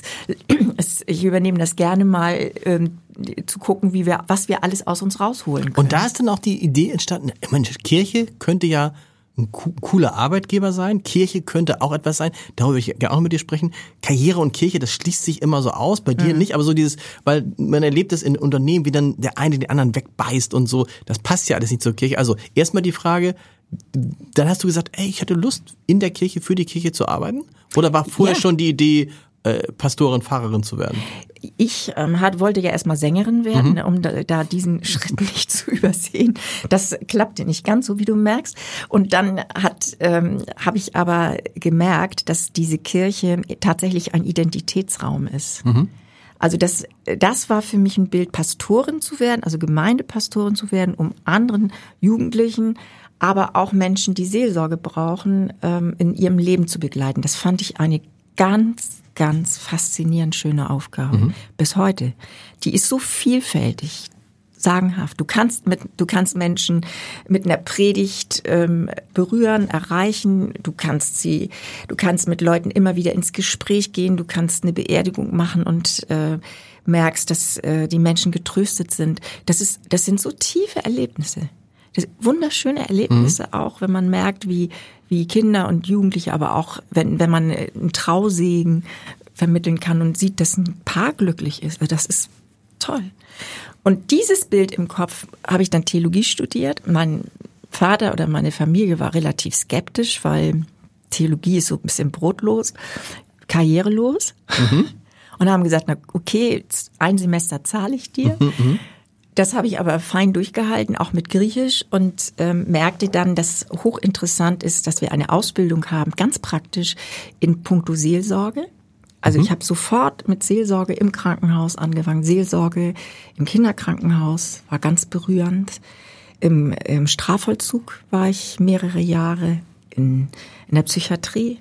Ich übernehme das gerne mal, ähm, zu gucken, wie wir, was wir alles aus uns rausholen können. Und da ist dann auch die Idee entstanden, ich meine, Kirche könnte ja ein cooler Arbeitgeber sein. Kirche könnte auch etwas sein. Darüber will ich gerne auch mit dir sprechen. Karriere und Kirche, das schließt sich immer so aus. Bei dir mhm. nicht, aber so dieses, weil man erlebt es in Unternehmen, wie dann der eine den anderen wegbeißt und so. Das passt ja alles nicht zur Kirche. Also erstmal die Frage, dann hast du gesagt, ey, ich hatte Lust, in der Kirche, für die Kirche zu arbeiten? Oder war vorher ja. schon die Idee, äh, Pastorin, Pfarrerin zu werden? Ich ähm, hat, wollte ja erstmal Sängerin werden, mhm. um da, da diesen Schritt nicht zu übersehen. Das klappte nicht ganz so, wie du merkst. Und dann hat ähm, habe ich aber gemerkt, dass diese Kirche tatsächlich ein Identitätsraum ist. Mhm. Also das, das war für mich ein Bild, Pastorin zu werden, also Gemeindepastorin zu werden, um anderen Jugendlichen, aber auch Menschen, die Seelsorge brauchen, ähm, in ihrem Leben zu begleiten. Das fand ich eine ganz ganz faszinierend schöne Aufgabe mhm. bis heute. Die ist so vielfältig, sagenhaft. Du kannst mit, du kannst Menschen mit einer Predigt ähm, berühren, erreichen. Du kannst sie, du kannst mit Leuten immer wieder ins Gespräch gehen. Du kannst eine Beerdigung machen und äh, merkst, dass äh, die Menschen getröstet sind. Das ist, das sind so tiefe Erlebnisse. Das wunderschöne Erlebnisse mhm. auch, wenn man merkt, wie wie Kinder und Jugendliche, aber auch wenn wenn man einen Trausegen vermitteln kann und sieht, dass ein Paar glücklich ist. Das ist toll. Und dieses Bild im Kopf habe ich dann Theologie studiert. Mein Vater oder meine Familie war relativ skeptisch, weil Theologie ist so ein bisschen brotlos, karrierelos. Mhm. Und haben gesagt, na okay, ein Semester zahle ich dir. Mhm, mh. Das habe ich aber fein durchgehalten, auch mit Griechisch und ähm, merkte dann, dass hochinteressant ist, dass wir eine Ausbildung haben, ganz praktisch in puncto Seelsorge. Also mhm. ich habe sofort mit Seelsorge im Krankenhaus angefangen. Seelsorge im Kinderkrankenhaus war ganz berührend. Im, im Strafvollzug war ich mehrere Jahre, in, in der Psychiatrie.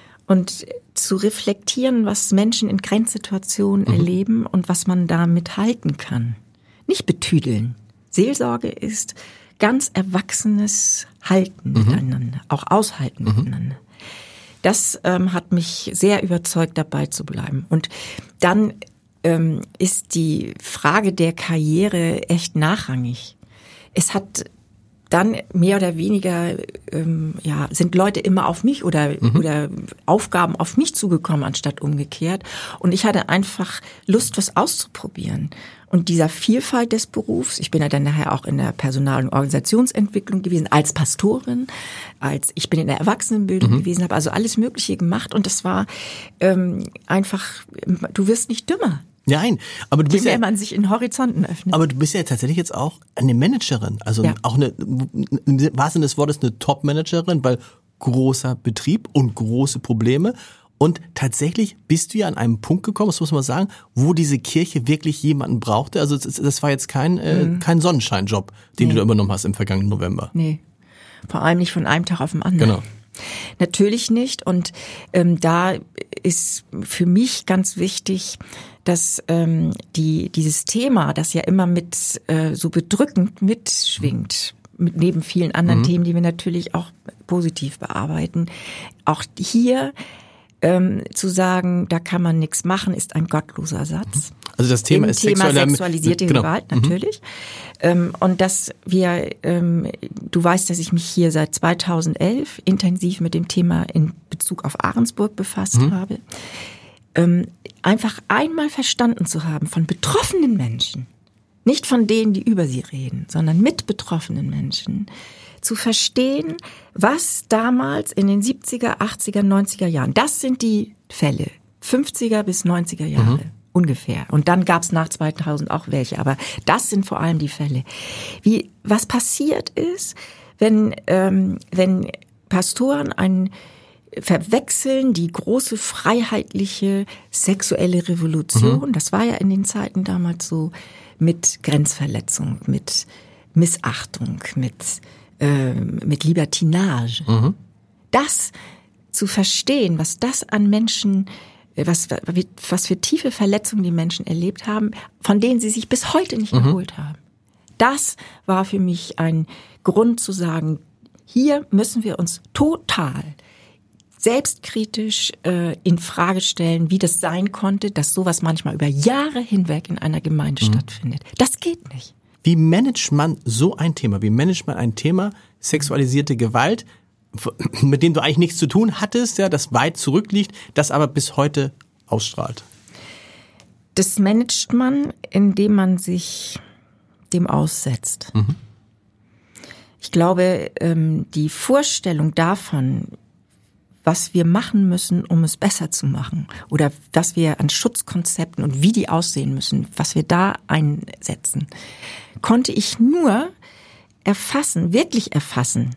Und zu reflektieren, was Menschen in Grenzsituationen mhm. erleben und was man damit halten kann. Nicht betüdeln. Seelsorge ist ganz erwachsenes Halten mhm. miteinander, auch Aushalten mhm. miteinander. Das ähm, hat mich sehr überzeugt, dabei zu bleiben. Und dann ähm, ist die Frage der Karriere echt nachrangig. Es hat dann mehr oder weniger, ähm, ja, sind Leute immer auf mich oder mhm. oder Aufgaben auf mich zugekommen, anstatt umgekehrt. Und ich hatte einfach Lust, was auszuprobieren. und dieser Vielfalt des Berufs. Ich bin ja dann nachher auch in der Personal- und Organisationsentwicklung gewesen, als Pastorin, als ich bin in der Erwachsenenbildung mhm. gewesen, habe also alles Mögliche gemacht und das war ähm, einfach, du wirst nicht dümmer. Nein, aber du bist je mehr ja, man sich in Horizonten öffnet. Aber du bist ja tatsächlich jetzt auch eine Managerin, also ja. auch eine, im wahrsten Sinne des Wortes, eine Top-Managerin, weil großer Betrieb und große Probleme. Und tatsächlich bist du ja an einem Punkt gekommen, das muss man sagen, wo diese Kirche wirklich jemanden brauchte. Also das war jetzt kein, äh, mhm. kein Sonnenscheinjob, den nee. du da übernommen hast im vergangenen November. Nee, vor allem nicht von einem Tag auf den anderen. Genau. Natürlich nicht. Und ähm, da ist für mich ganz wichtig, dass ähm, die dieses Thema, das ja immer mit äh, so bedrückend mitschwingt, mit neben vielen anderen mhm. Themen, die wir natürlich auch positiv bearbeiten, auch hier ähm, zu sagen, da kann man nichts machen, ist ein gottloser Satz. Also das Thema Im ist Thema sexuelle, sexualisierte genau. Gewalt natürlich. Mhm. Ähm, und dass wir, ähm, du weißt, dass ich mich hier seit zweitausendelf intensiv mit dem Thema in Bezug auf Ahrensburg befasst mhm. habe. Ähm, einfach einmal verstanden zu haben von betroffenen Menschen, nicht von denen, die über sie reden, sondern mit betroffenen Menschen, zu verstehen, was damals in den siebziger, achtziger, neunziger Jahren, das sind die Fälle, fünfziger bis neunziger Jahre. Mhm. Ungefähr. Und dann gab es nach zweitausend auch welche, aber das sind vor allem die Fälle. Wie was passiert ist, wenn ähm, wenn Pastoren ein verwechseln die große freiheitliche sexuelle Revolution, mhm. das war ja in den Zeiten damals so, mit Grenzverletzung, mit Missachtung, mit äh, mit Libertinage. Mhm. Das zu verstehen, was das an Menschen Was, was für tiefe Verletzungen die Menschen erlebt haben, von denen sie sich bis heute nicht mhm. erholt haben. Das war für mich ein Grund zu sagen, hier müssen wir uns total selbstkritisch äh, in Frage stellen, wie das sein konnte, dass sowas manchmal über Jahre hinweg in einer Gemeinde mhm. stattfindet. Das geht nicht. Wie managt man so ein Thema? Wie managt man ein Thema sexualisierte Gewalt, mit dem du eigentlich nichts zu tun hattest, ja, das weit zurückliegt, das aber bis heute ausstrahlt? Das managt man, indem man sich dem aussetzt. Mhm. Ich glaube, die Vorstellung davon, was wir machen müssen, um es besser zu machen, oder was wir an Schutzkonzepten und wie die aussehen müssen, was wir da einsetzen, konnte ich nur erfassen, wirklich erfassen,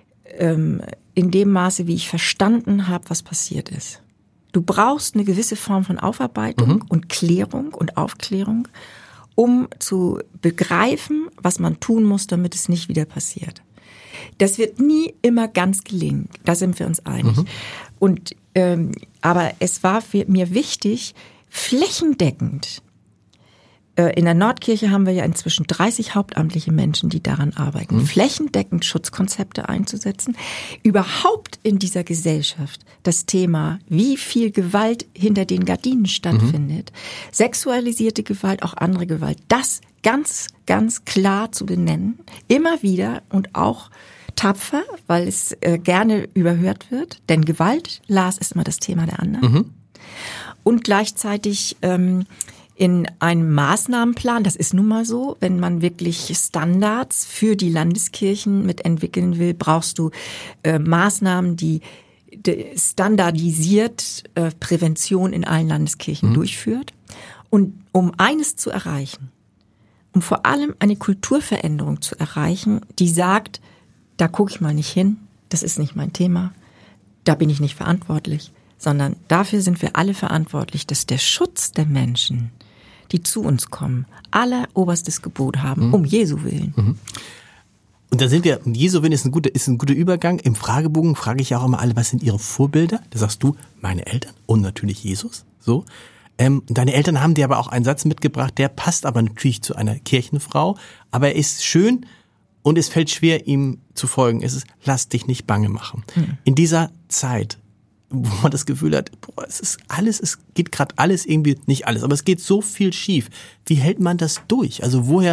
in dem Maße, wie ich verstanden habe, was passiert ist. Du brauchst eine gewisse Form von Aufarbeitung mhm. und Klärung und Aufklärung, um zu begreifen, was man tun muss, damit es nicht wieder passiert. Das wird nie immer ganz gelingen, da sind wir uns einig. Mhm. Und ähm, aber es war für mir wichtig, flächendeckend. In der Nordkirche haben wir ja inzwischen dreißig hauptamtliche Menschen, die daran arbeiten, mhm. flächendeckend Schutzkonzepte einzusetzen. Überhaupt in dieser Gesellschaft das Thema, wie viel Gewalt hinter den Gardinen stattfindet, mhm. sexualisierte Gewalt, auch andere Gewalt, das ganz, ganz klar zu benennen, immer wieder und auch tapfer, weil es äh, gerne überhört wird, denn Gewalt, Lars, ist immer das Thema der anderen. Mhm. Und gleichzeitig ähm, in einem Maßnahmenplan, das ist nun mal so, wenn man wirklich Standards für die Landeskirchen mit entwickeln will, brauchst du äh, Maßnahmen, die standardisiert äh, Prävention in allen Landeskirchen mhm. durchführt. Und um eines zu erreichen, um vor allem eine Kulturveränderung zu erreichen, die sagt, da gucke ich mal nicht hin, das ist nicht mein Thema, da bin ich nicht verantwortlich, sondern dafür sind wir alle verantwortlich, dass der Schutz der Menschen, die zu uns kommen, alleroberstes Gebot haben, mhm. um Jesu Willen. Mhm. Und da sind wir, Jesu Willen ist ein guter, ist ein guter Übergang. Im Fragebogen frage ich ja auch immer alle, was sind ihre Vorbilder? Da sagst du, meine Eltern und natürlich Jesus. So. Ähm, deine Eltern haben dir aber auch einen Satz mitgebracht, der passt aber natürlich zu einer Kirchenfrau, aber er ist schön und es fällt schwer, ihm zu folgen. Es ist, lass dich nicht bange machen. Mhm. In dieser Zeit, wo man das Gefühl hat, boah, es ist alles, es geht gerade alles irgendwie, nicht alles, aber es geht so viel schief. Wie hält man das durch? Also woher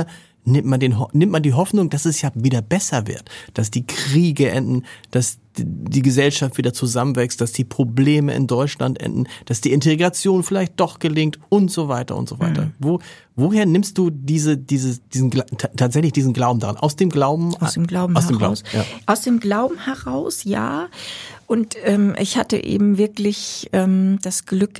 nimmt man den, nimmt man die Hoffnung, dass es ja wieder besser wird, dass die Kriege enden, dass die Gesellschaft wieder zusammenwächst, dass die Probleme in Deutschland enden, dass die Integration vielleicht doch gelingt und so weiter und so weiter. Mhm. Wo, woher nimmst du diese, diese, diesen, t- tatsächlich diesen Glauben daran? Aus dem Glauben? Aus dem Glauben aus dem heraus. Glauben, ja. Aus dem Glauben heraus, ja. Und ähm, ich hatte eben wirklich ähm, das Glück,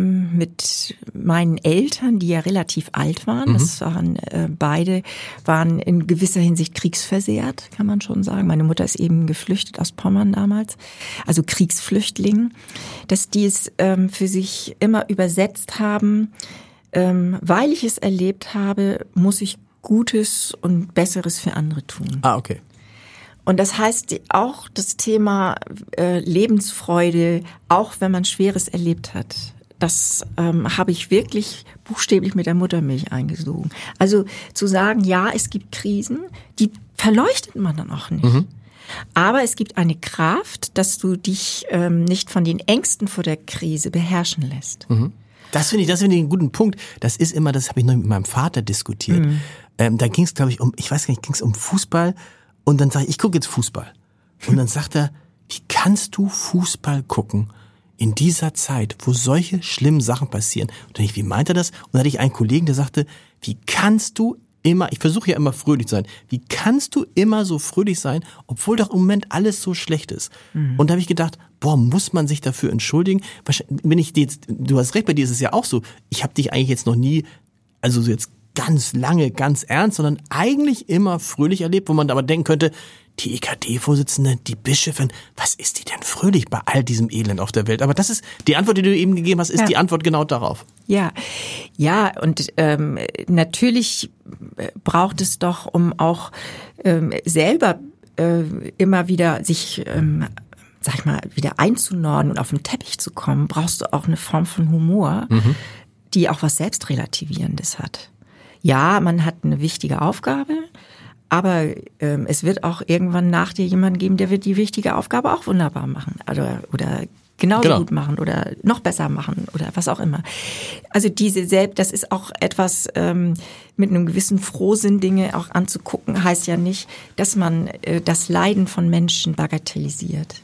mit meinen Eltern, die ja relativ alt waren, mhm. das waren äh, beide, waren in gewisser Hinsicht kriegsversehrt, kann man schon sagen. Meine Mutter ist eben geflüchtet aus Pommern damals, also Kriegsflüchtling, dass die es ähm, für sich immer übersetzt haben, ähm, weil ich es erlebt habe, muss ich Gutes und Besseres für andere tun. Ah, okay. Und das heißt auch das Thema äh, Lebensfreude, auch wenn man Schweres erlebt hat. Das ähm, habe ich wirklich buchstäblich mit der Muttermilch eingesogen. Also zu sagen, ja, es gibt Krisen, die verleuchtet man dann auch nicht. Mhm. Aber es gibt eine Kraft, dass du dich ähm, nicht von den Ängsten vor der Krise beherrschen lässt. Mhm. Das finde ich, das finde ich einen guten Punkt. Das ist immer, das habe ich noch mit meinem Vater diskutiert. Mhm. Ähm, da ging es, glaube ich, um, ich weiß gar nicht, ging es um Fußball. Und dann sage ich, ich gucke jetzt Fußball. Und dann sagt er, wie kannst du Fußball gucken in dieser Zeit, wo solche schlimmen Sachen passieren? Und dann ich, wie meint er das? Und dann hatte ich einen Kollegen, der sagte, wie kannst du immer, ich versuche ja immer fröhlich zu sein, wie kannst du immer so fröhlich sein, obwohl doch im Moment alles so schlecht ist? Mhm. Und da habe ich gedacht, boah, muss man sich dafür entschuldigen? Wenn ich dir jetzt, du hast recht, bei dir ist es ja auch so, ich habe dich eigentlich jetzt noch nie, also so jetzt ganz lange, ganz ernst, sondern eigentlich immer fröhlich erlebt, wo man aber denken könnte, die E K D-Vorsitzende, die Bischöfin, was ist die denn fröhlich bei all diesem Elend auf der Welt? Aber das ist, die Antwort, die du eben gegeben hast, ist ja die Antwort genau darauf. Ja, ja, und ähm, natürlich braucht es doch, um auch ähm, selber äh, immer wieder sich, ähm, sag ich mal, wieder einzunorden und auf den Teppich zu kommen, brauchst du auch eine Form von Humor, mhm. die auch was Selbstrelativierendes hat. Ja, man hat eine wichtige Aufgabe, aber ähm, es wird auch irgendwann nach dir jemanden geben, der wird die wichtige Aufgabe auch wunderbar machen oder, oder genauso genau. gut machen oder noch besser machen oder was auch immer. Also diese selbst, das ist auch etwas ähm, mit einem gewissen Frohsinn, Dinge auch anzugucken, heißt ja nicht, dass man äh, das Leiden von Menschen bagatellisiert.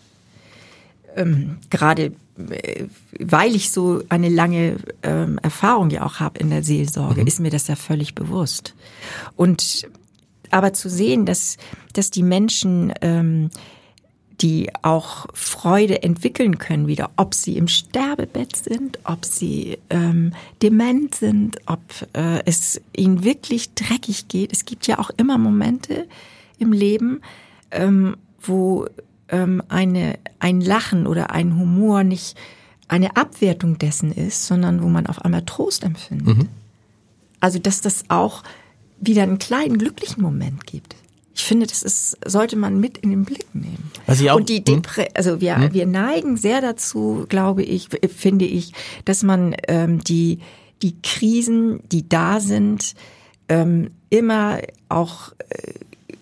Ähm, gerade äh, weil ich so eine lange ähm, Erfahrung ja auch habe in der Seelsorge, mhm. ist mir das ja völlig bewusst. Und aber zu sehen, dass dass die Menschen, ähm, die auch Freude entwickeln können wieder, ob sie im Sterbebett sind, ob sie ähm, dement sind, ob äh, es ihnen wirklich dreckig geht. Es gibt ja auch immer Momente im Leben, ähm, wo ähm, eine ein Lachen oder ein Humor nicht eine Abwertung dessen ist, sondern wo man auf einmal Trost empfindet. Mhm. Also dass das auch wieder einen kleinen glücklichen Moment gibt. Ich finde, das ist, sollte man mit in den Blick nehmen. Was ich auch, und die Depre- also wir, hm? wir neigen sehr dazu, glaube ich, finde ich, dass man ähm, die die Krisen, die da sind, ähm, immer auch äh,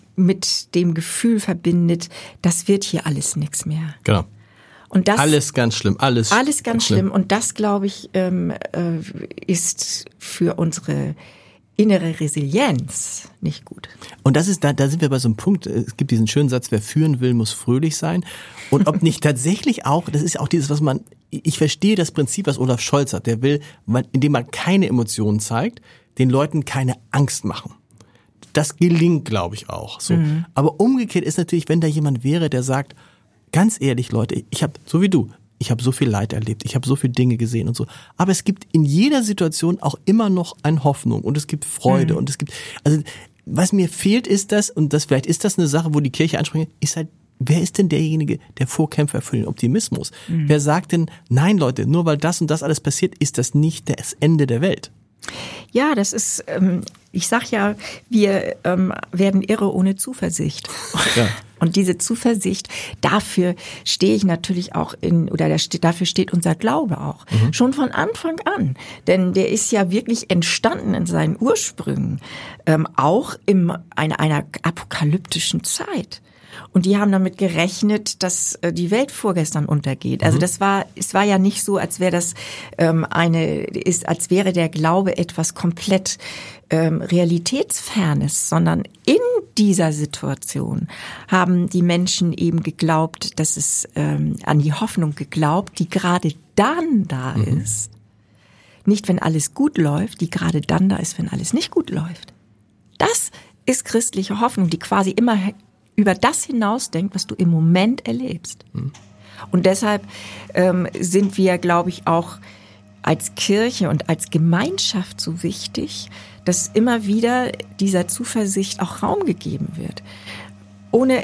mit dem Gefühl verbindet, das wird hier alles nichts mehr. Genau. Und das, alles ganz schlimm, alles. Alles ganz schlimm. schlimm. Und das, glaube ich, ähm, äh, ist für unsere innere Resilienz nicht gut. Und das ist, da, da sind wir bei so einem Punkt, es gibt diesen schönen Satz, wer führen will, muss fröhlich sein. Und ob nicht tatsächlich auch, das ist auch dieses, was man, ich verstehe das Prinzip, was Olaf Scholz hat, der will, indem man keine Emotionen zeigt, den Leuten keine Angst machen. Das gelingt, glaube ich, auch. So. Mhm. Aber umgekehrt ist natürlich, wenn da jemand wäre, der sagt, ganz ehrlich, Leute, ich habe, so wie du, ich habe so viel Leid erlebt, ich habe so viele Dinge gesehen und so. Aber es gibt in jeder Situation auch immer noch eine Hoffnung und es gibt Freude mhm. und es gibt, also was mir fehlt ist das, und das vielleicht ist das eine Sache, wo die Kirche anspricht, ist halt, wer ist denn derjenige, der Vorkämpfer für den Optimismus? Mhm. Wer sagt denn, nein Leute, nur weil das und das alles passiert, ist das nicht das Ende der Welt? Ja, das ist, ähm, ich sag ja, wir ähm, werden irre ohne Zuversicht. Ja. Und diese Zuversicht, dafür stehe ich natürlich auch in, oder dafür steht unser Glaube auch. Mhm. Schon von Anfang an. Denn der ist ja wirklich entstanden in seinen Ursprüngen. Ähm, auch in einer, einer apokalyptischen Zeit. Und die haben damit gerechnet, dass äh, die Welt vorgestern untergeht. Also das war, es war ja nicht so, als wäre das ähm, eine, ist, als wäre der Glaube etwas komplett ähm, Realitätsfernes, sondern in dieser Situation haben die Menschen eben geglaubt, dass es ähm, an die Hoffnung geglaubt, die gerade dann da mhm. ist. Nicht, wenn alles gut läuft, die gerade dann da ist, wenn alles nicht gut läuft. Das ist christliche Hoffnung, die quasi immer über das hinausdenkt, was du im Moment erlebst. Mhm. Und deshalb ähm, sind wir, glaube ich, auch als Kirche und als Gemeinschaft so wichtig, dass immer wieder dieser Zuversicht auch Raum gegeben wird. Ohne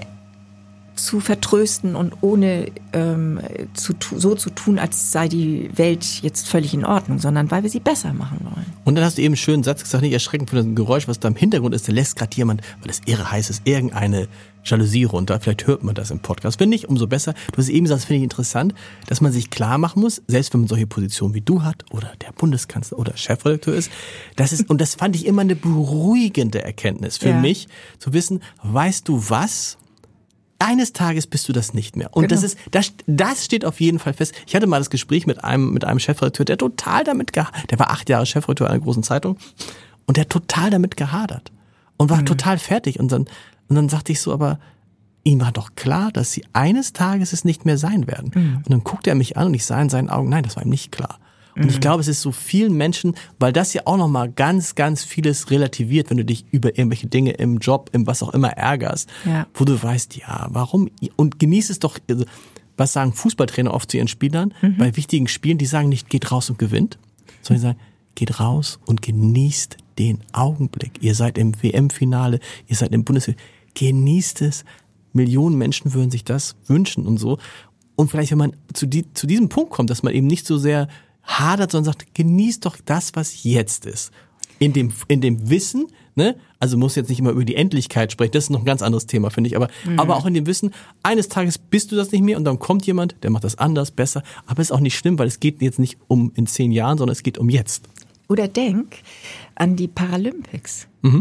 zu vertrösten und ohne ähm, zu, so zu tun, als sei die Welt jetzt völlig in Ordnung, sondern weil wir sie besser machen wollen. Und dann hast du eben einen schönen Satz gesagt, nicht erschreckend von dem Geräusch, was da im Hintergrund ist, da lässt gerade jemand, weil es irre heiß ist, irgendeine Jalousie runter. Vielleicht hört man das im Podcast. Wenn nicht, umso besser. Du hast eben gesagt, das finde ich interessant, dass man sich klar machen muss, selbst wenn man solche Positionen wie du hat oder der Bundeskanzler oder Chefredakteur ist, das ist, und das fand ich immer eine beruhigende Erkenntnis für ja. mich, zu wissen, weißt du was? Eines Tages bist du das nicht mehr. Und genau. das ist, das, das steht auf jeden Fall fest. Ich hatte mal das Gespräch mit einem, mit einem Chefredakteur, der total damit gehadert, der war acht Jahre Chefredakteur einer großen Zeitung und der hat total damit gehadert und war mhm. total fertig. Und dann, und dann sagte ich so, aber ihm war doch klar, dass sie eines Tages es nicht mehr sein werden. Mhm. Und dann guckte er mich an und ich sah in seinen Augen, nein, das war ihm nicht klar. Und ich glaube, es ist so vielen Menschen, weil das ja auch nochmal ganz, ganz vieles relativiert, wenn du dich über irgendwelche Dinge im Job, im was auch immer ärgerst, ja. wo du weißt, ja, warum? Und genieß es doch, was sagen Fußballtrainer oft zu ihren Spielern, mhm. bei wichtigen Spielen, die sagen nicht, geht raus und gewinnt, sondern die sagen, geht raus und genießt den Augenblick. Ihr seid im W M-Finale, ihr seid im Bundesliga, genießt es. Millionen Menschen würden sich das wünschen und so. Und vielleicht, wenn man zu, die, zu diesem Punkt kommt, dass man eben nicht so sehr hadert, sondern sagt, genießt doch das, was jetzt ist. In dem, in dem Wissen, ne, also muss jetzt nicht immer über die Endlichkeit sprechen, das ist noch ein ganz anderes Thema, finde ich, aber, mhm. aber auch in dem Wissen, eines Tages bist du das nicht mehr und dann kommt jemand, der macht das anders, besser, aber es ist auch nicht schlimm, weil es geht jetzt nicht um in zehn Jahren, sondern es geht um jetzt. Oder denk an die Paralympics. Mhm.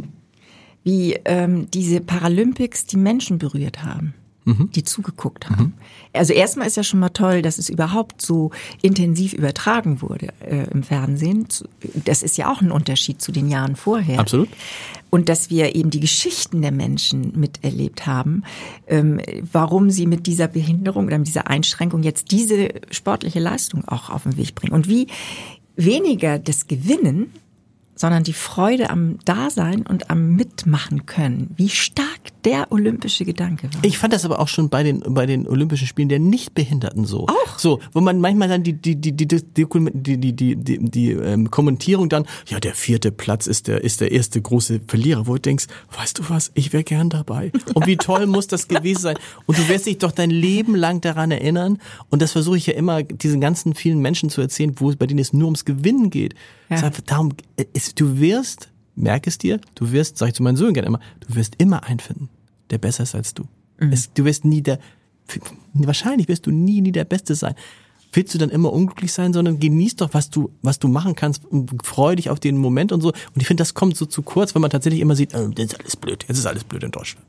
Wie ähm, diese Paralympics die Menschen berührt haben. Mhm. Die zugeguckt haben. Mhm. Also erstmal ist ja schon mal toll, dass es überhaupt so intensiv übertragen wurde äh, im Fernsehen. Das ist ja auch ein Unterschied zu den Jahren vorher. Absolut. Und dass wir eben die Geschichten der Menschen miterlebt haben, ähm, warum sie mit dieser Behinderung oder mit dieser Einschränkung jetzt diese sportliche Leistung auch auf den Weg bringen. Und wie weniger das Gewinnen, sondern die Freude am Dasein und am Mitmachen können. Wie stark der olympische Gedanke war. Ich fand das aber auch schon bei den bei den Olympischen Spielen der Nichtbehinderten so. Auch? So, wo man manchmal dann die die die die die die die die, die, die ähm, Kommentierung dann, ja, der vierte Platz ist der ist der erste große Verlierer, wo du denkst, weißt du was, ich wäre gern dabei. Und wie toll muss das gewesen sein? Und du wirst dich doch dein Leben lang daran erinnern. Und das versuche ich ja immer diesen ganzen vielen Menschen zu erzählen, wo es bei denen es nur ums Gewinnen geht. Ja. Sag, darum, es, du wirst, merk es dir, du wirst, sag ich zu meinen Söhnen gerne immer, du wirst immer einen finden, der besser ist als du. Mhm. Es, du wirst nie der, wahrscheinlich wirst du nie, nie der Beste sein. Willst du dann immer unglücklich sein, sondern genieß doch, was du, was du machen kannst und freu dich auf den Moment und so. Und ich finde, das kommt so zu kurz, wenn man tatsächlich immer sieht, oh, das ist alles blöd, jetzt ist alles blöd in Deutschland.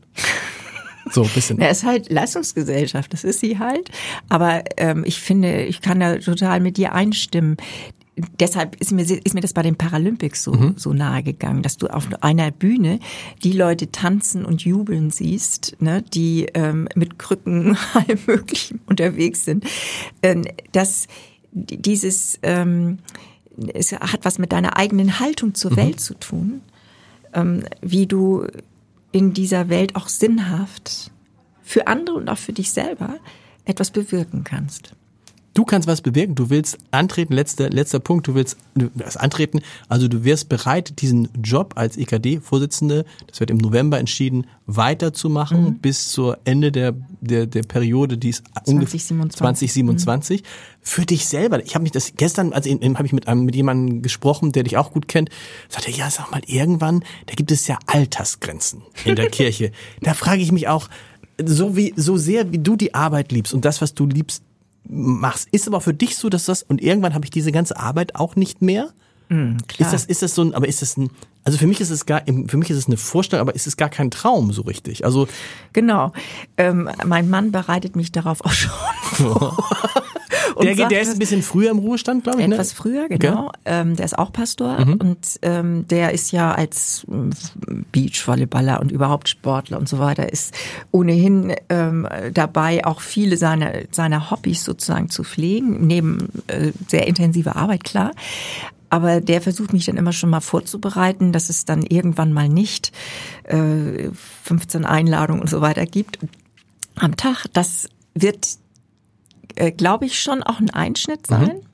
So ein bisschen. Ja, ist halt Leistungsgesellschaft, das ist sie halt. Aber ähm, ich finde, ich kann da total mit dir einstimmen. Deshalb ist mir, ist mir das bei den Paralympics so, mhm. so nahe gegangen, dass du auf einer Bühne die Leute tanzen und jubeln siehst, ne, die ähm, mit Krücken allem Möglichen unterwegs sind. Ähm, dass dieses, ähm, es hat was mit deiner eigenen Haltung zur mhm. Welt zu tun, ähm, wie du in dieser Welt auch sinnhaft für andere und auch für dich selber etwas bewirken kannst. Du kannst was bewirken, du willst antreten, letzter, letzter Punkt, du willst das antreten, also du wirst bereit, diesen Job als E K D-Vorsitzende, das wird im November entschieden, weiterzumachen mhm. bis zur Ende der, der, der Periode, die ist zwanzig siebenundzwanzig. zwanzig siebenundzwanzig. Mhm. Für dich selber, ich habe mich das gestern, also habe ich mit einem, mit jemandem gesprochen, der dich auch gut kennt, sagte, ja, sag mal, irgendwann, da gibt es ja Altersgrenzen in der Kirche. Da frage ich mich auch, so wie, so sehr wie du die Arbeit liebst und das, was du liebst, machst. Ist aber für dich so, dass das, und irgendwann habe ich diese ganze Arbeit auch nicht mehr? Mm, klar. Ist das, ist das so ein, aber ist das ein, also für mich ist es gar, für mich ist es eine Vorstellung, aber ist es gar kein Traum so richtig. Also genau. Ähm, mein Mann bereitet mich darauf auch schon vor. der, sagt, der ist ein bisschen früher im Ruhestand, glaube ich. Etwas ne? früher, genau. Ja. Ähm, der ist auch Pastor mhm. und ähm, der ist ja als Beachvolleyballer und überhaupt Sportler und so weiter, ist ohnehin ähm, dabei, auch viele seiner seiner Hobbys sozusagen zu pflegen, neben äh, sehr intensiver Arbeit, klar. Aber der versucht mich dann immer schon mal vorzubereiten, dass es dann irgendwann mal nicht äh, fünfzehn Einladungen und so weiter gibt am Tag. Das wird, äh, glaube ich, schon auch ein Einschnitt sein. Mhm.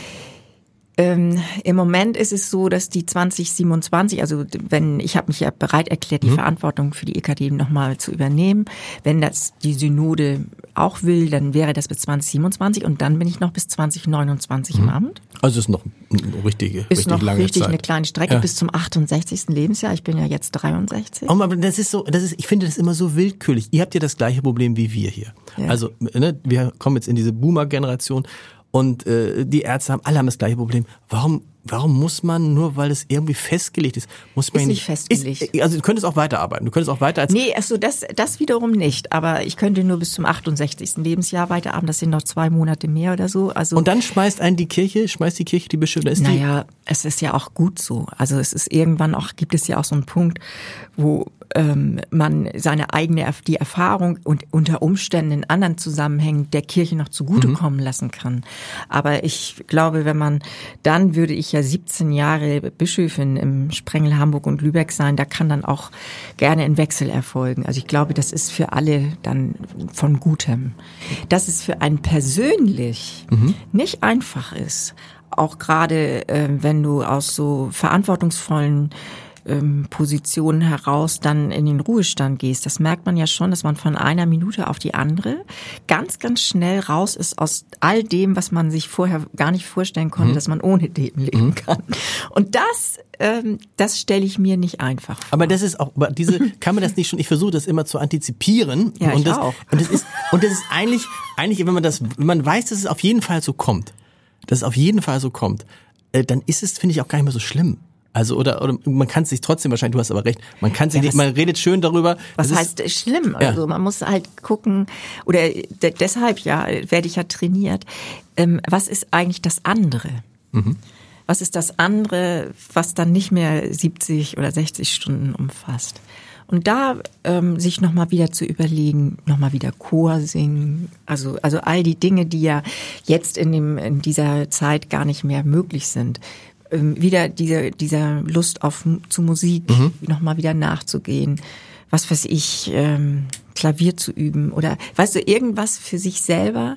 Ähm, im Moment ist es so, dass die zwanzig siebenundzwanzig, also wenn ich habe mich ja bereit erklärt, die mhm. Verantwortung für die E K D nochmal zu übernehmen. Wenn das die Synode auch will, dann wäre das bis zwanzig siebenundzwanzig und dann bin ich noch bis zwanzig neunundzwanzig mhm. im Amt. Also ist noch eine richtige, ist richtig noch lange richtig Zeit. Eine kleine Strecke ja. bis zum achtundsechzigsten Lebensjahr. Ich bin ja jetzt dreiundsechzig. Oh, aber das ist so, das ist, ich finde das immer so willkürlich. Ihr habt ja das gleiche Problem wie wir hier. Ja. Also ne, wir kommen jetzt in diese Boomer-Generation. Und äh, die Ärzte haben, alle haben das gleiche Problem. Warum, warum muss man, nur weil es irgendwie festgelegt ist, muss man ist nicht... nicht festgelegt. Ist, also du könntest auch weiterarbeiten. Du könntest auch weiter als... Nee, also das, das wiederum nicht. Aber ich könnte nur bis zum achtundsechzigsten Lebensjahr weiterarbeiten. Das sind noch zwei Monate mehr oder so. Also und dann schmeißt einen die Kirche, schmeißt die Kirche die Bischöfe... Ist naja, die es ist ja auch gut so. Also es ist irgendwann auch, gibt es ja auch so einen Punkt, wo ähm, man seine eigene die Erfahrung und unter Umständen in anderen Zusammenhängen der Kirche noch zugutekommen mhm. lassen kann. Aber ich glaube, wenn man, dann würde ich ja siebzehn Jahre Bischöfin im Sprengel, Hamburg und Lübeck sein, da kann dann auch gerne ein Wechsel erfolgen. Also ich glaube, das ist für alle dann von Gutem. Dass es für einen persönlich mhm. nicht einfach ist, auch gerade äh, wenn du aus so verantwortungsvollen ähm, Positionen heraus dann in den Ruhestand gehst, das merkt man ja schon, dass man von einer Minute auf die andere ganz, ganz schnell raus ist aus all dem, was man sich vorher gar nicht vorstellen konnte, mhm. dass man ohne dem leben mhm. kann. Und das, ähm, das stelle ich mir nicht einfach vor. Aber das ist auch, aber diese, kann man das nicht schon, ich versuche das immer zu antizipieren. Ja, und ich das, auch. Und das ist, und das ist eigentlich, eigentlich, wenn man das, wenn man weiß, dass es auf jeden Fall so kommt, dass es auf jeden Fall so kommt, äh, dann ist es, finde ich, auch gar nicht mehr so schlimm. Also oder oder man kann es sich trotzdem wahrscheinlich, du hast aber recht, man kann sich ja, nicht, man redet schön darüber. Was heißt ist, schlimm? Ja. Also man muss halt gucken, oder de- deshalb ja werde ich ja trainiert. Ähm, was ist eigentlich das andere? Mhm. Was ist das andere, was dann nicht mehr siebzig oder sechzig Stunden umfasst? Und da ähm, sich nochmal wieder zu überlegen, nochmal wieder Chor singen, also also all die Dinge, die ja jetzt in dem in dieser Zeit gar nicht mehr möglich sind. Wieder diese, dieser Lust auf zu Musik, mhm. nochmal wieder nachzugehen, was weiß ich, ähm, Klavier zu üben oder, weißt du, irgendwas für sich selber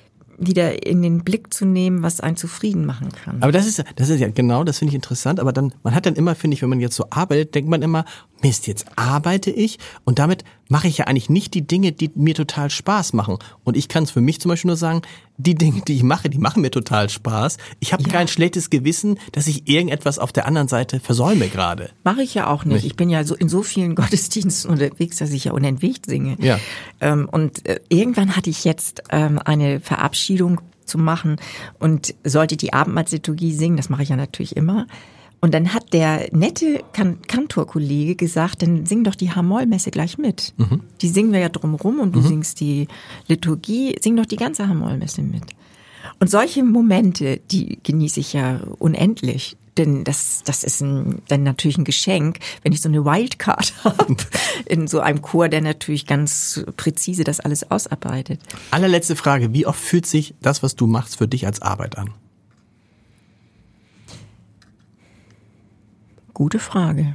wieder in den Blick zu nehmen, was einen zufrieden machen kann. Aber das ist, das ist ja genau, das finde ich interessant, aber dann, man hat dann immer, finde ich, wenn man jetzt so arbeitet, denkt man immer, Mist, jetzt arbeite ich und damit mache ich ja eigentlich nicht die Dinge, die mir total Spaß machen. Und ich kann es für mich zum Beispiel nur sagen, die Dinge, die ich mache, die machen mir total Spaß. Ich habe ja. kein schlechtes Gewissen, dass ich irgendetwas auf der anderen Seite versäume gerade. Mache ich ja auch nicht. nicht. Ich bin ja so in so vielen Gottesdiensten unterwegs, dass ich ja unentwegt singe. Ja. Ähm, und äh, irgendwann hatte ich jetzt ähm, eine Verabschiedung zu machen und sollte die Abendmahlsliturgie singen. Das mache ich ja natürlich immer. Und dann hat der nette kan- Kantorkollege gesagt, dann sing doch die H-Moll-Messe gleich mit. Mhm. Die singen wir ja drumrum und du mhm. singst die Liturgie, sing doch die ganze H-Moll-Messe mit. Und solche Momente, die genieße ich ja unendlich. Denn das, das ist ein, dann natürlich ein Geschenk, wenn ich so eine Wildcard habe in so einem Chor, der natürlich ganz präzise das alles ausarbeitet. Allerletzte Frage, wie oft fühlt sich das, was du machst, für dich als Arbeit an? Gute Frage.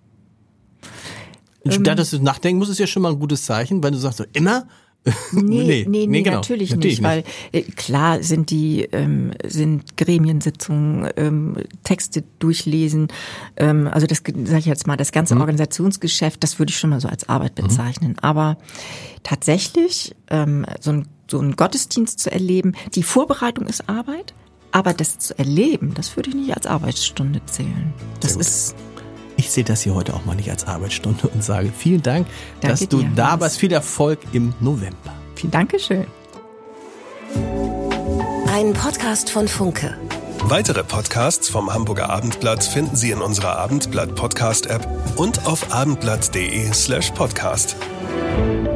Ähm, da, dass du nachdenken musst, ist ja schon mal ein gutes Zeichen, weil du sagst so, immer? Nee, nee, nee, nee, nee genau. natürlich, natürlich nicht, nicht, weil äh, klar sind die ähm, sind Gremiensitzungen, ähm, Texte durchlesen, ähm, also das sage ich jetzt mal, das ganze mhm. Organisationsgeschäft, das würde ich schon mal so als Arbeit bezeichnen. Mhm. Aber tatsächlich ähm, so ein so ein Gottesdienst zu erleben, die Vorbereitung ist Arbeit. Aber das zu erleben, das würde ich nicht als Arbeitsstunde zählen. Das ist. Ich sehe das hier heute auch mal nicht als Arbeitsstunde und sage vielen Dank, Danke dass du dir, da Hans. warst. Viel Erfolg im November. Vielen Dankeschön. Ein Podcast von Funke. Weitere Podcasts vom Hamburger Abendblatt finden Sie in unserer Abendblatt Podcast App und auf abendblatt punkt de slash podcast.